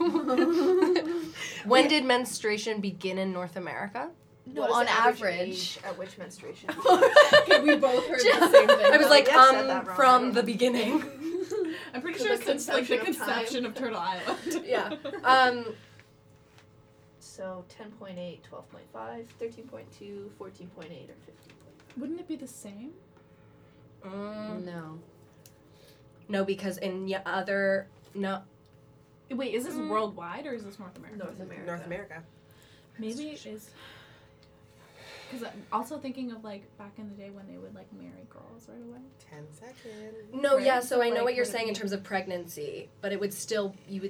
When did menstruation begin in North America? No, What is on the average. age at which menstruation Okay, we both heard the same thing. I was No, like, we have said that wrong. from the beginning. I'm pretty For sure the since like the conception of time. conception of Turtle Island. Yeah. So 10.8, 12.5, 13.2, 14.8, or 15.5? Wouldn't it be the same? No. No, because in no. Wait, is this worldwide or is this North America? North America. North America. Maybe it is. Because I'm also thinking of like back in the day when they would like marry girls right away. 10 seconds. No, Right? yeah, so I know Like, what you're would it saying in be- terms of pregnancy, but you would still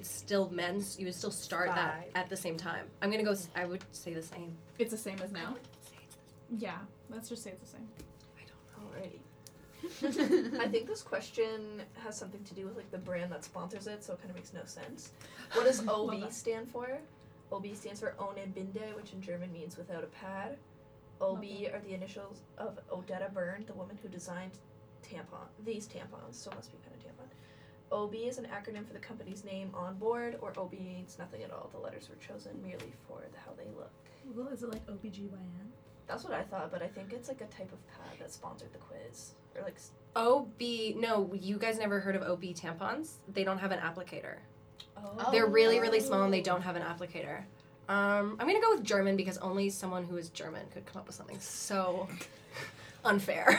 start that Five. at the same time. I'm gonna go, I would say the same. It's the same as now? Yeah, let's just say it's the same. Alrighty. I think this question has something to do with like the brand that sponsors it, so it kind of makes no sense. What does Love OB that. stand for? OB stands for Ohne Binde, which in German means without a pad. OB Okay. are the initials of Odetta Byrne, the woman who designed these tampons, so it must be kind of tampon. OB is an acronym for the company's name on board, or OB means nothing at all. The letters were chosen merely for how they look. Well, is it like OBGYN? That's what I thought, but I think it's like a type of pad that sponsored the quiz. Or like No, you guys never heard of OB tampons? They don't have an applicator. oh. They're really, really small and they don't have an applicator. I'm gonna go with German because only someone who is German could come up with something so unfair.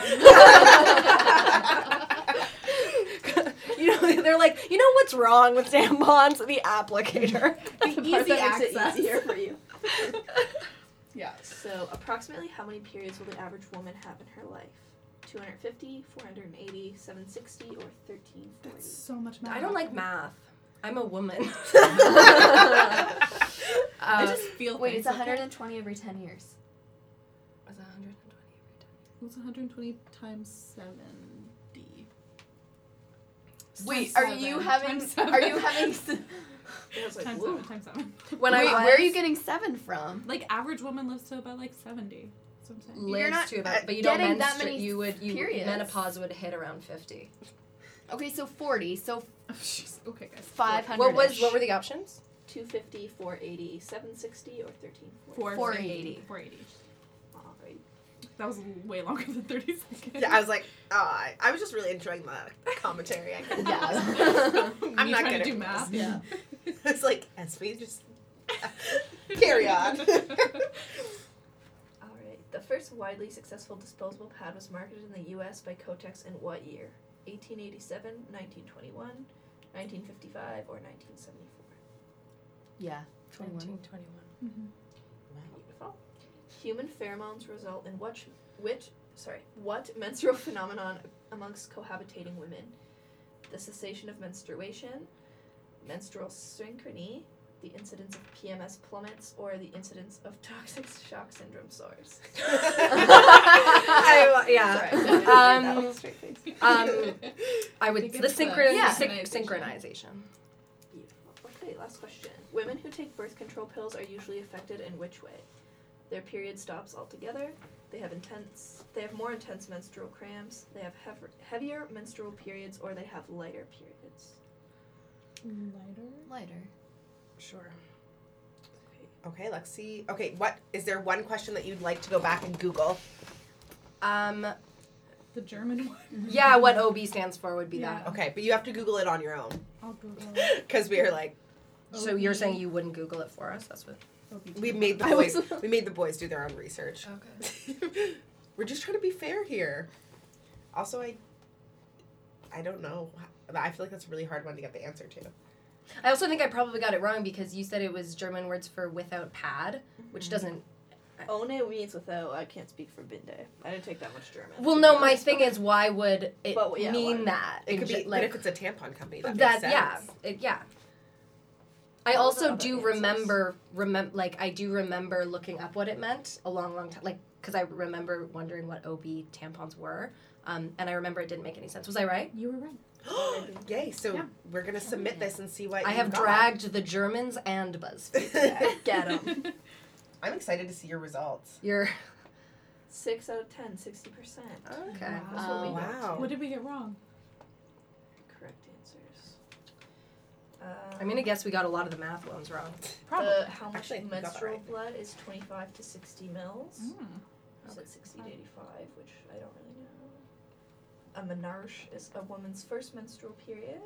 They're like, you know what's wrong with tampons? The applicator. The part Easy that makes access. it easier for you. Yeah. So, approximately how many periods will the average woman have in her life? 250, 480, 760, or 1340? That's so much math. I don't like math. I'm a woman. I just feel Wait, things. it's 120 every 10 years. Was it 120 every What's 120 times 70? Wait, Times are you seven. having? Times seven. Are you having? I was like, Times woo. 7, times 7. When Wait, I was, where are you getting 7 from? Like, average woman lives to about, like, 70. That's what I'm saying. lives You're not to about, but you don't getting that menstruate. many periods. Menopause would hit around 50. Okay, so 40. So Okay, guys. 500. What were the options? 250, 480, 760, or 1340? 480. 480. Alright. That was way longer than 30 seconds. Yeah, I was like, I was just really enjoying the commentary. I couldn't Yeah. I'm Me not trying good to at do math. Yeah. It's like, as we just carry on. Alright. The first widely successful disposable pad was marketed in the US by Kotex in what year? 1887, 1921, 1955, or 1974? Yeah. 21. 1921. Mhm. Beautiful. Human pheromones result in what menstrual phenomenon amongst cohabitating women? The cessation of menstruation, menstrual synchrony, the incidence of PMS plummets, or the incidence of toxic shock syndrome soars? Yeah. Sorry, Um, straight face. I would think the it's the synchronization. Beautiful. Okay, last question. Women who take birth control pills are usually affected in which way? Their period stops altogether. They have more intense menstrual cramps. They have heavier menstrual periods, or they have lighter periods. Lighter. Sure. Okay, let's see. Okay, what is there one question that you'd like to go back and Google? The German one. Yeah, what OB stands for would be Yeah. that. Okay, but you have to Google it on your own I'll Google it. because we are like So you're saying you wouldn't Google it for us? That's what. we made the I boys was- we made the boys do their own research. Okay. We're just trying to be fair here. Also, I don't know. I feel like that's a really hard one to get the answer to. I also think I probably got it wrong because you said it was German words for without pad, which doesn't. One means without. I can't speak for Binde. I didn't take that much German. Well, to no, be my honest, thing but- is, why would it But, yeah, mean why? that? It could be, like, but if it's a tampon company, that that makes sense. yeah. I What also were the do other remember I do remember looking up what it meant a long time, like because I remember wondering what OB tampons were, and I remember it didn't make any sense. Was I right? You were right. Yay! So Yeah. we're gonna submit this and see what I you have got. dragged the Germans and BuzzFeed today. Get 'em. I'm excited to see your results. You're 6 out of 10, 60%. okay. That's what we got. Wow. What did we get wrong? Correct answers. I'm gonna guess we got a lot of the math ones wrong. How much Actually, you got that menstrual right. blood is 25 to 60 mils? Mm. I said 60 to 85, which I don't really know. A menarche is a woman's first menstrual period.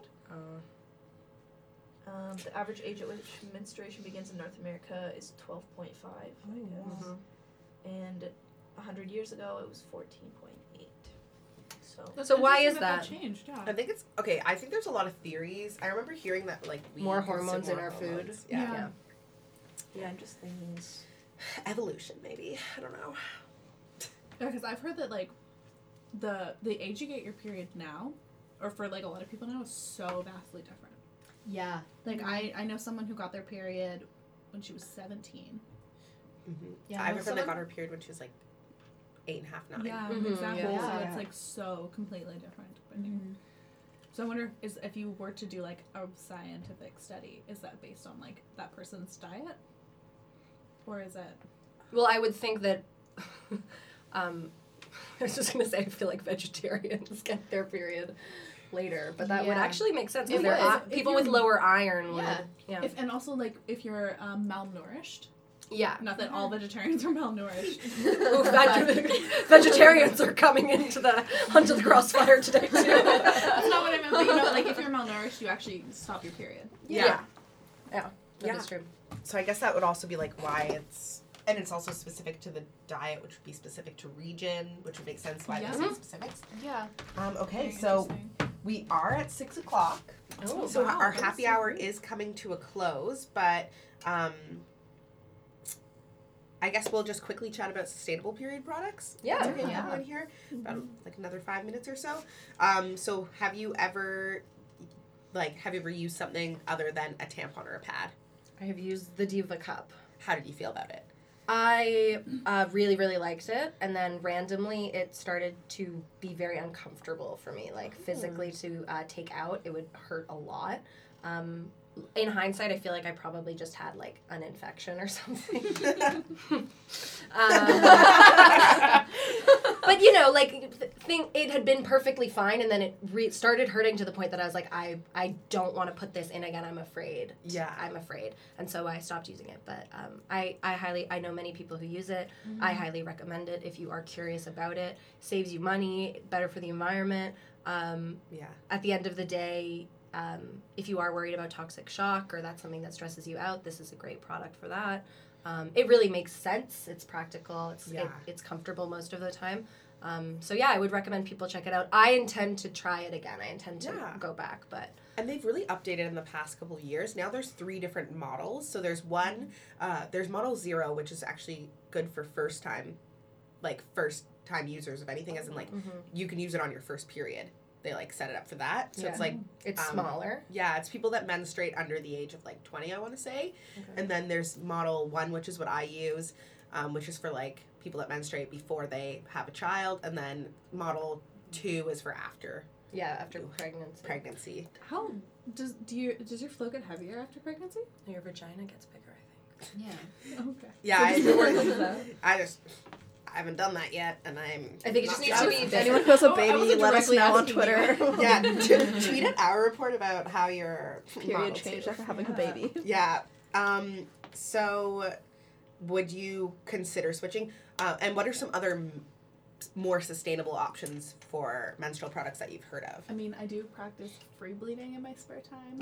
The average age at which menstruation begins in North America is 12.5, I guess. And 100 years ago, it was 14.8. So That's So why interesting is that? changed? Yeah. I think it's okay. I think there's a lot of theories. I remember hearing that like we More consume hormones in more our food. hormones. Yeah. Yeah. yeah, I'm just thinking. Evolution, maybe. I don't know. Because I've heard that like the age you get your period now, or for like a lot of people now, is so vastly different. Yeah. Like I know someone who got their period when she was 17. Mm-hmm. Yeah, I have no, a friend that got someone- her period when she was like 8.5, 9. Yeah, Mhm, exactly. yeah. So Yeah. it's like so completely different. So I wonder if you were to do like a scientific study, is that based on like that person's diet, or is it? Well, I would think that. I was just gonna say I feel like vegetarians get their period later, but that would Yeah. actually make sense. It Because would. people If with you're- lower iron would. Yeah. Yeah. And also like if you're malnourished. Yeah. Not that all vegetarians are malnourished. Ooh, vegetarians are coming onto the crossfire today too. That's not what I meant. But you know, like if you're malnourished, you actually stop your period. Yeah. That Yeah. is true. So I guess that would also be like why it's also specific to the diet, which would be specific to region, which would make sense why Yeah. there's some specifics. Yeah. Okay, Very so interesting. we are at 6:00. Oh, So wow, our that's happy so hour great. is coming to a close, but I guess we'll just quickly chat about sustainable period products. Yeah. That's okay with Yeah. everyone here. About like another 5 minutes or so. So have you ever used something other than a tampon or a pad? I have used the Diva cup. How did you feel about it? I really, really liked it, and then randomly it started to be very uncomfortable for me. Like physically to take out, it would hurt a lot. In hindsight, I feel like I probably just had like an infection or something. But you know, like it had been perfectly fine, and then it started hurting to the point that I was like, I don't want to put this in again. I'm afraid. Yeah. I'm afraid, and so I stopped using it. But I know many people who use it. I highly recommend it if you are curious about it. Saves you money, better for the environment. Yeah. At the end of the day, if you are worried about toxic shock or that's something that stresses you out, this is a great product for that. It really makes sense. It's practical. It's comfortable most of the time. So yeah, I would recommend people check it out. I intend to try it again. I intend to go back, but And they've really updated in the past couple of years. Now there's 3 different models. So there's there's model 0, which is actually good for first time users of anything, as in like you can use it on your first period. They like set it up for that. So it's like it's smaller. Yeah, it's people that menstruate under the age of like 20, I want to say. Okay. And then there's model 1, which is what I use, which is for like people that menstruate before they have a child, and then model 2 is for after Yeah, after pregnancy. How does your flow get heavier after pregnancy? Your vagina gets bigger, I think. Yeah. Okay. Yeah, I haven't done that yet, and I think it just needs to be If bigger. anyone feels a I baby, wasn't let us directly know on asking Twitter. Yeah, tweet at our report about how your Period model changed too. after having a Yeah. baby. Yeah. So, would you consider switching? And what are some other more sustainable options for menstrual products that you've heard of? I mean, I do practice free bleeding in my spare time.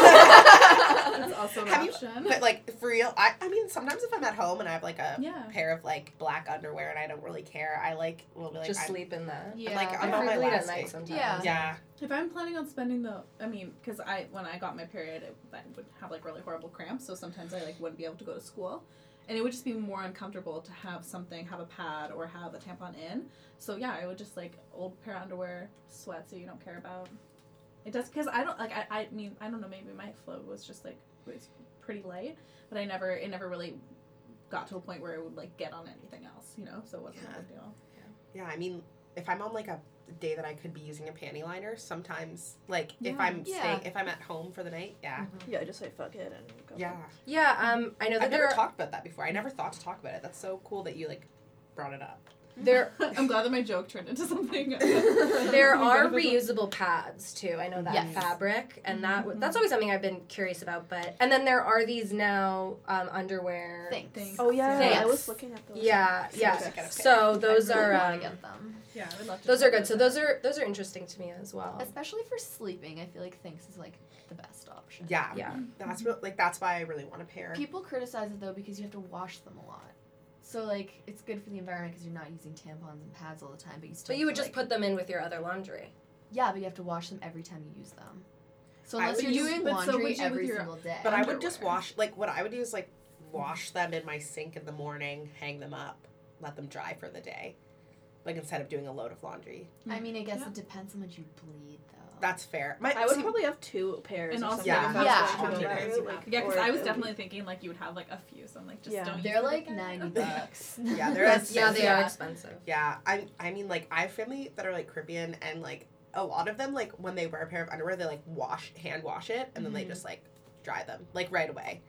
Have It's also an you- option. But like for real, I mean, sometimes if I'm at home and I have like a Yeah. pair of like black underwear and I don't really care, will be like Just I'm- sleep in that. Yeah. like, I I'm on my bleed at last night day. sometimes. Yeah. Yeah. If I'm planning on spending because when I got my period, I would have like really horrible cramps, so sometimes I like wouldn't be able to go to school, and it would just be more uncomfortable to have a pad or have a tampon in. So yeah, I would just like old pair of underwear, sweats that you don't care about. It does because I don't like I mean I don't know, maybe my flow was just like was pretty light, but it never really got to a point where it would like get on anything else, so it wasn't a big deal. Yeah, I mean, if I'm on like a day that I could be using a panty liner, sometimes like if Yeah. I'm Yeah. if I'm at home for the night, yeah. Yeah, just say fuck it and go. Yeah. Yeah, I know that I've never there talked about that before. I never thought to talk about it. That's so cool that you like brought it up. there I'm glad that my joke turned into something. there are beneficial. reusable pads too. I know that Yes. fabric, and that's always something I've been curious about. And then there are these now underwear. Thanks. Oh yeah, Thanks. I was looking at those. Yeah, So yeah. I get a pair. So those I really are want to get them. Yeah, I would love to. those try are good. So those are interesting to me as well. Especially for sleeping, I feel like Thinks is like the best option. Yeah. Yeah. That's that's why I really want a pair. People criticize it though because you have to wash them a lot. So like it's good for the environment because you're not using tampons and pads all the time, but you still. But you would feel just like, put them in with your other laundry. Yeah, but you have to wash them every time you use them. So I unless would you're use- doing but so laundry would you with every your- single day. But I would just underwear. wash what I would do is like wash them in my sink in the morning, hang them up, let them dry for the day. Like instead of doing a load of laundry. I mean, I guess Yeah. it depends how much you bleed though. That's fair. I would probably have 2 pairs. And or also, something Yeah. if I was Yeah. going to go Yeah. that route, Yeah, because or I if was it definitely thinking like you would have like a few, so I'm like just Yeah. don't. They're use like them. $90. Yeah, they're Yeah, expensive. they are expensive. Yeah, I mean, like, I have family that are, like, Caribbean, and, like, a lot of them, like, when they wear a pair of underwear, they, like, hand wash it, and then they just, like, dry them, like, right away.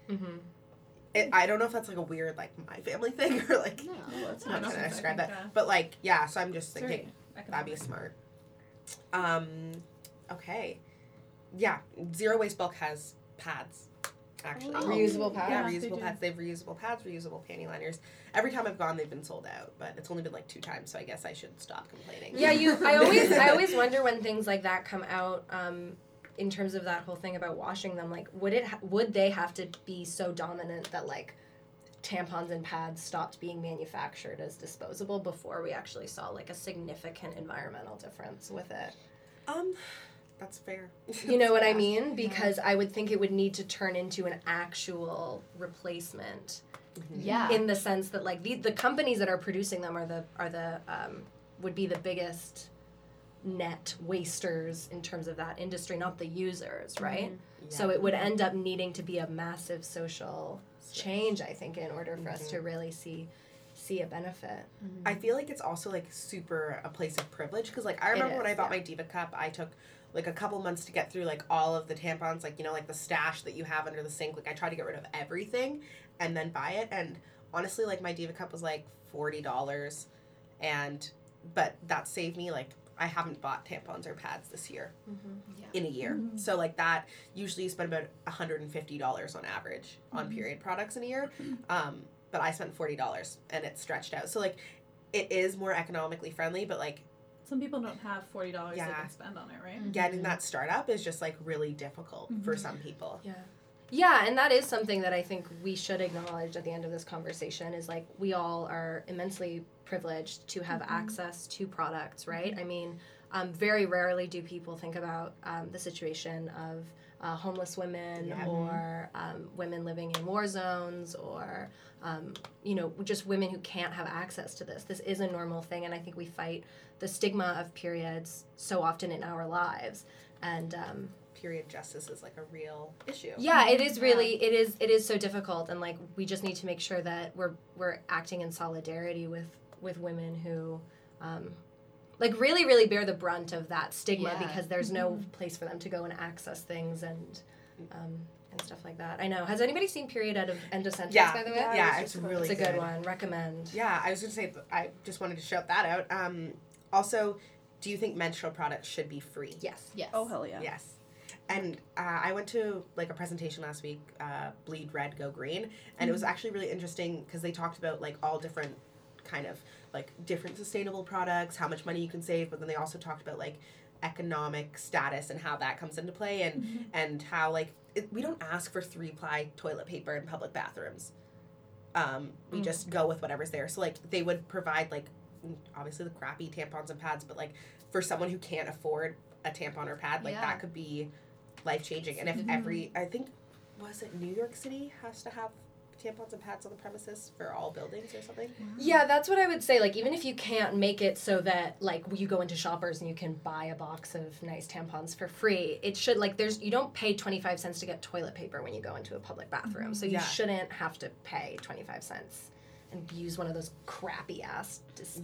Mm-hmm. I don't know if that's, like, a weird, like, my family thing, or, like, No. that's how not can I something. describe that? Yeah. But, like, yeah, so I'm just It's very thinking that'd be economic. smart. Okay. Yeah, Zero Waste Bulk has pads, actually. Oh. Reusable Yeah, pads. Yeah, they reusable do. pads. They have reusable pads, reusable panty liners. Every time I've gone, they've been sold out, but it's only been like 2 times, so I guess I should stop complaining. Yeah, I always wonder when things like that come out. In terms of that whole thing about washing them, like would they have to be so dominant that like tampons and pads stopped being manufactured as disposable before we actually saw like a significant environmental difference with it? That's fair. You know what I mean? Because I would think it would need to turn into an actual replacement Yeah. in the sense that like the companies that are producing them are the would be the biggest net wasters in terms of that industry, not the users, right? So it would end up needing to be a massive social change, I think, in order for us to really see a benefit. I feel like it's also like super a place of privilege because like I remember when I is, bought my Diva Cup, I took like a couple months to get through like all of the tampons, like, you know, like the stash that you have under the sink. Like I tried to get rid of everything and then buy it, and honestly, like my Diva Cup was like $40, but that saved me. Like I haven't bought tampons or pads this year in a year. So like that, usually you spend about $150 on average on period products in a year. But I spent $40 and it stretched out. So like it is more economically friendly, but like Some people don't have $40 they Yeah. can spend on it, right? getting that startup is just like really difficult for some people. Yeah, and that is something that I think we should acknowledge at the end of this conversation is like we all are immensely privileged to have access to products, right? I mean, very rarely do people think about the situation of homeless women or women living in war zones or, you know, just women who can't have access to this. This is a normal thing, and I think we fight the stigma of periods so often in our lives. And period justice is like a real issue. Yeah, it is really it is so difficult, and like we just need to make sure that we're acting in solidarity with women who like really bear the brunt of that stigma because there's no place for them to go and access things and stuff like that. I know. Has anybody seen Period End of Sentence, by the way? Yeah, it's really It's a good one. Recommend. Yeah, I was going to say, I just wanted to shout that out. Also, do you think menstrual products should be free? Yes. Yes. Oh, hell yeah. Yes. And I went to like a presentation last week, Bleed Red, Go Green, and it was actually really interesting because they talked about like all different kind of like different sustainable products, how much money you can save, but then they also talked about like economic status and how that comes into play and how like we don't ask for 3-ply toilet paper in public bathrooms. We just go with whatever's there. So like they would provide like obviously the crappy tampons and pads, but like for someone who can't afford a tampon or pad, like that could be life changing. And if I think was it New York City has to have tampons and pads on the premises for all buildings or something? Yeah, that's what I would say. Like, even if you can't make it so that, like, you go into Shoppers and you can buy a box of nice tampons for free, it should, like, you don't pay 25 cents to get toilet paper when you go into a public bathroom. So you shouldn't have to pay 25 cents and use one of those crappy-ass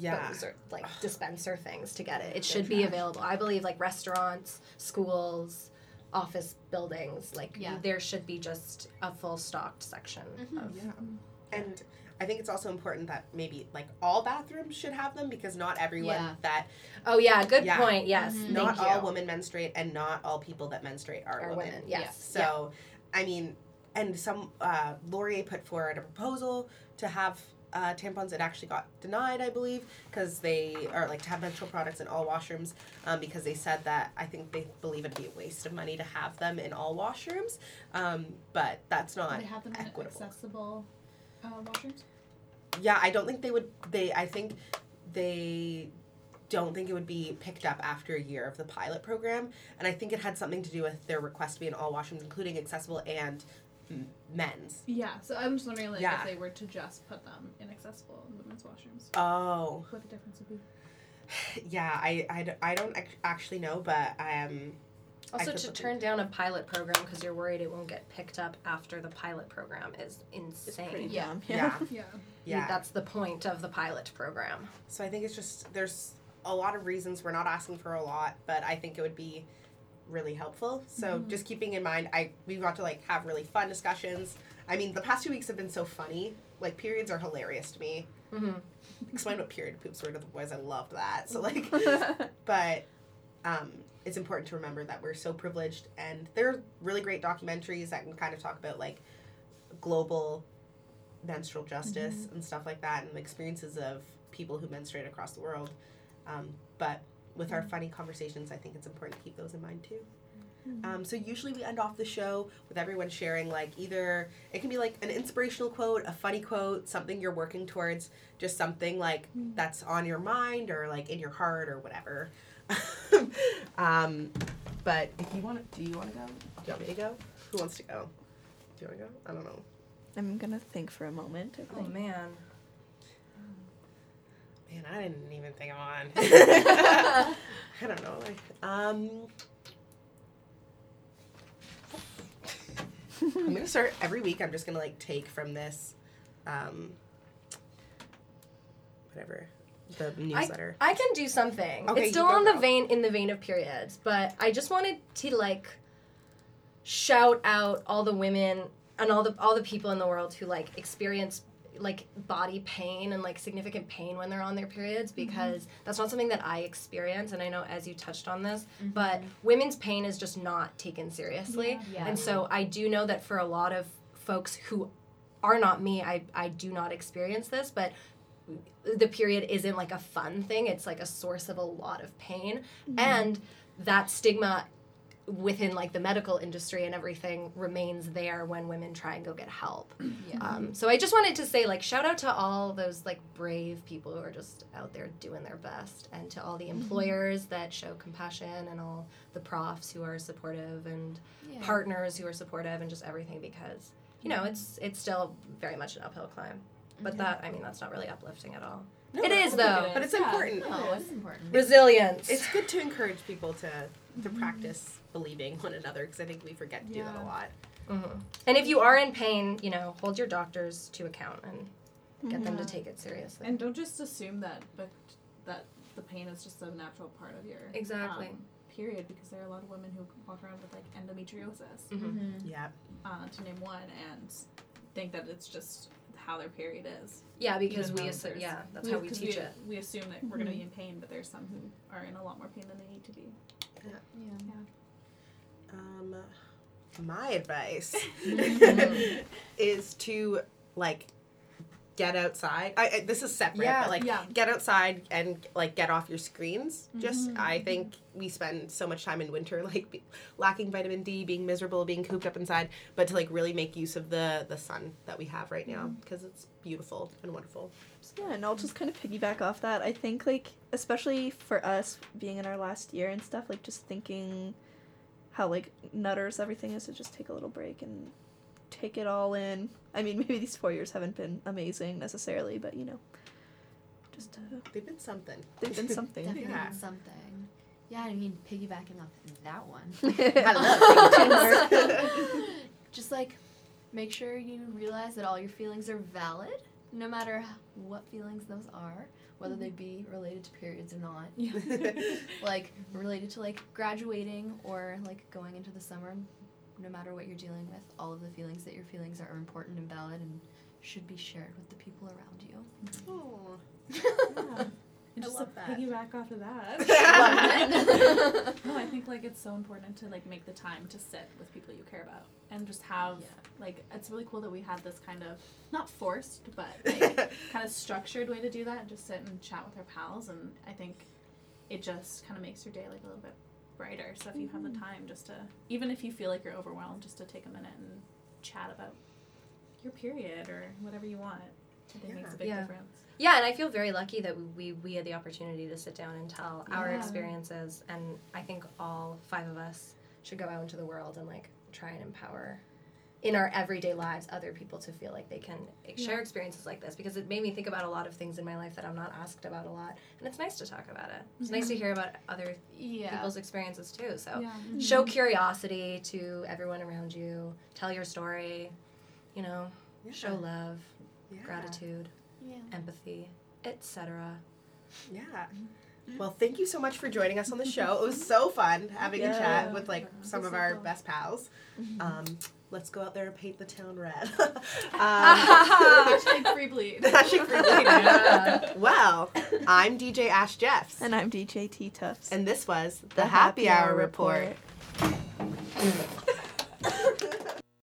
dispenser things to get it. It should be available. I believe, like, restaurants, schools, office buildings, like there should be just a full stocked section of and I think it's also important that maybe like all bathrooms should have them because not everyone that good point. Yes. Not all women menstruate and not all people that menstruate are women. Yes. So I mean, and some Laurier put forward a proposal to have tampons. It actually got denied, I believe, because they are like to have menstrual products in all washrooms because they said that I think they believe it'd be a waste of money to have them in all washrooms, but that's not They have them equitable. in accessible washrooms? Yeah, I don't think they would. I think they don't think it would be picked up after a year of the pilot program, and I think it had something to do with their request to be in all washrooms, including accessible and men's. Yeah, so I'm just wondering, like, if they were to just put them in accessible in women's washrooms. Oh. What the difference would be. Yeah, I don't actually know, but also to turn down a pilot program because you're worried it won't get picked up after the pilot program is insane. Pretty dumb. Yeah. That's the point of the pilot program. So I think it's just there's a lot of reasons we're not asking for a lot, but I think it would be really helpful. So just keeping in mind, we got to like have really fun discussions. I mean, the past 2 weeks have been so funny. Like periods are hilarious to me. Explain what period poops were to the boys. I loved that. So like, but it's important to remember that we're so privileged, and there are really great documentaries that can kind of talk about like global menstrual justice and stuff like that, and the experiences of people who menstruate across the world. But with our funny conversations, I think it's important to keep those in mind too. So usually we end off the show with everyone sharing like either, it can be like an inspirational quote, a funny quote, something you're working towards, just something like that's on your mind or like in your heart or whatever. But if you want to, do you want to go? Do you want me to go? Who wants to go? Do you want to go? I don't know. I'm gonna think for a moment. I Oh think. man. Man, I didn't even think I'm on. I don't know. I'm gonna start every week. I'm just gonna like take from this, whatever, the newsletter. I can do something. Okay, it's still you go, on the girl. in the vein of periods, but I just wanted to like shout out all the women and all the people in the world who like experience like body pain and like significant pain when they're on their periods, because that's not something that I experience, and I know as you touched on this, but women's pain is just not taken seriously. And so I do know that for a lot of folks who are not me, I do not experience this, but the period isn't like a fun thing. It's like a source of a lot of pain. And that stigma within like the medical industry and everything remains there when women try and go get help. So I just wanted to say, like, shout out to all those like brave people who are just out there doing their best, and to all the employers that show compassion, and all the profs who are supportive, and partners who are supportive, and just everything, because you know it's still very much an uphill climb. But that's not really uplifting at all. No, it is though. but it's important. No, it's important. Resilience. It's good to encourage people to to practice believing one another, because I think we forget to do that a lot. Mm-hmm. And if you are in pain, hold your doctors to account and get them to take it seriously. And don't just assume that the pain is just a natural part of your period, because there are a lot of women who walk around with like endometriosis, Yeah. To name one, and think that it's just how their period is. Yeah, because Even we though assume, there's- that's how we teach it. We assume that we're going to be in pain, but there's some who are in a lot more pain than they need to be. My advice is to like get outside. This is separate, but get outside and like get off your screens. Just I think we spend so much time in winter like lacking vitamin D, being miserable, being cooped up inside, but to like really make use of the sun that we have right now, because it's beautiful and wonderful. Yeah, and I'll just kind of piggyback off that. I think, like, especially for us being in our last year and stuff, like, just thinking how, like, nutters everything is, to just take a little break and take it all in. I mean, maybe these 4 years haven't been amazing necessarily, but, just... They've been something. They've been something. Definitely something. Yeah, I mean, piggybacking off that one. I love teamwork. Just, like, make sure you realize that all your feelings are valid, no matter what feelings those are, whether they be related to periods or not. Like, related to, like, graduating or, like, going into the summer, no matter what you're dealing with, all of the feelings that your feelings are important and valid and should be shared with the people around you. Oh. Yeah. And I just love to that. piggyback off of that. No, I think, like, it's so important to, like, make the time to sit with people you care about and just have, like, it's really cool that we had this kind of, not forced, but, like, kind of structured way to do that and just sit and chat with our pals, and I think it just kind of makes your day, like, a little bit brighter. So if you have the time just to, even if you feel like you're overwhelmed, just to take a minute and chat about your period or whatever you want, I think makes a big difference. Yeah, and I feel very lucky that we had the opportunity to sit down and tell our experiences, and I think all 5 of us should go out into the world and, like, try and empower in our everyday lives other people to feel like they can share experiences like this, because it made me think about a lot of things in my life that I'm not asked about a lot, and it's nice to talk about it. It's nice to hear about other people's experiences too. So show curiosity to everyone around you, tell your story, show love, gratitude, empathy, etc. Yeah. Well, thank you so much for joining us on the show. It was so fun having a chat with, like, some of our best pals. Let's go out there and paint the town red. Hashtag free bleed. Hashtag free bleed. Well, I'm DJ Ash Jeffs. And I'm DJ T Tufts. And this was the Happy Hour Report.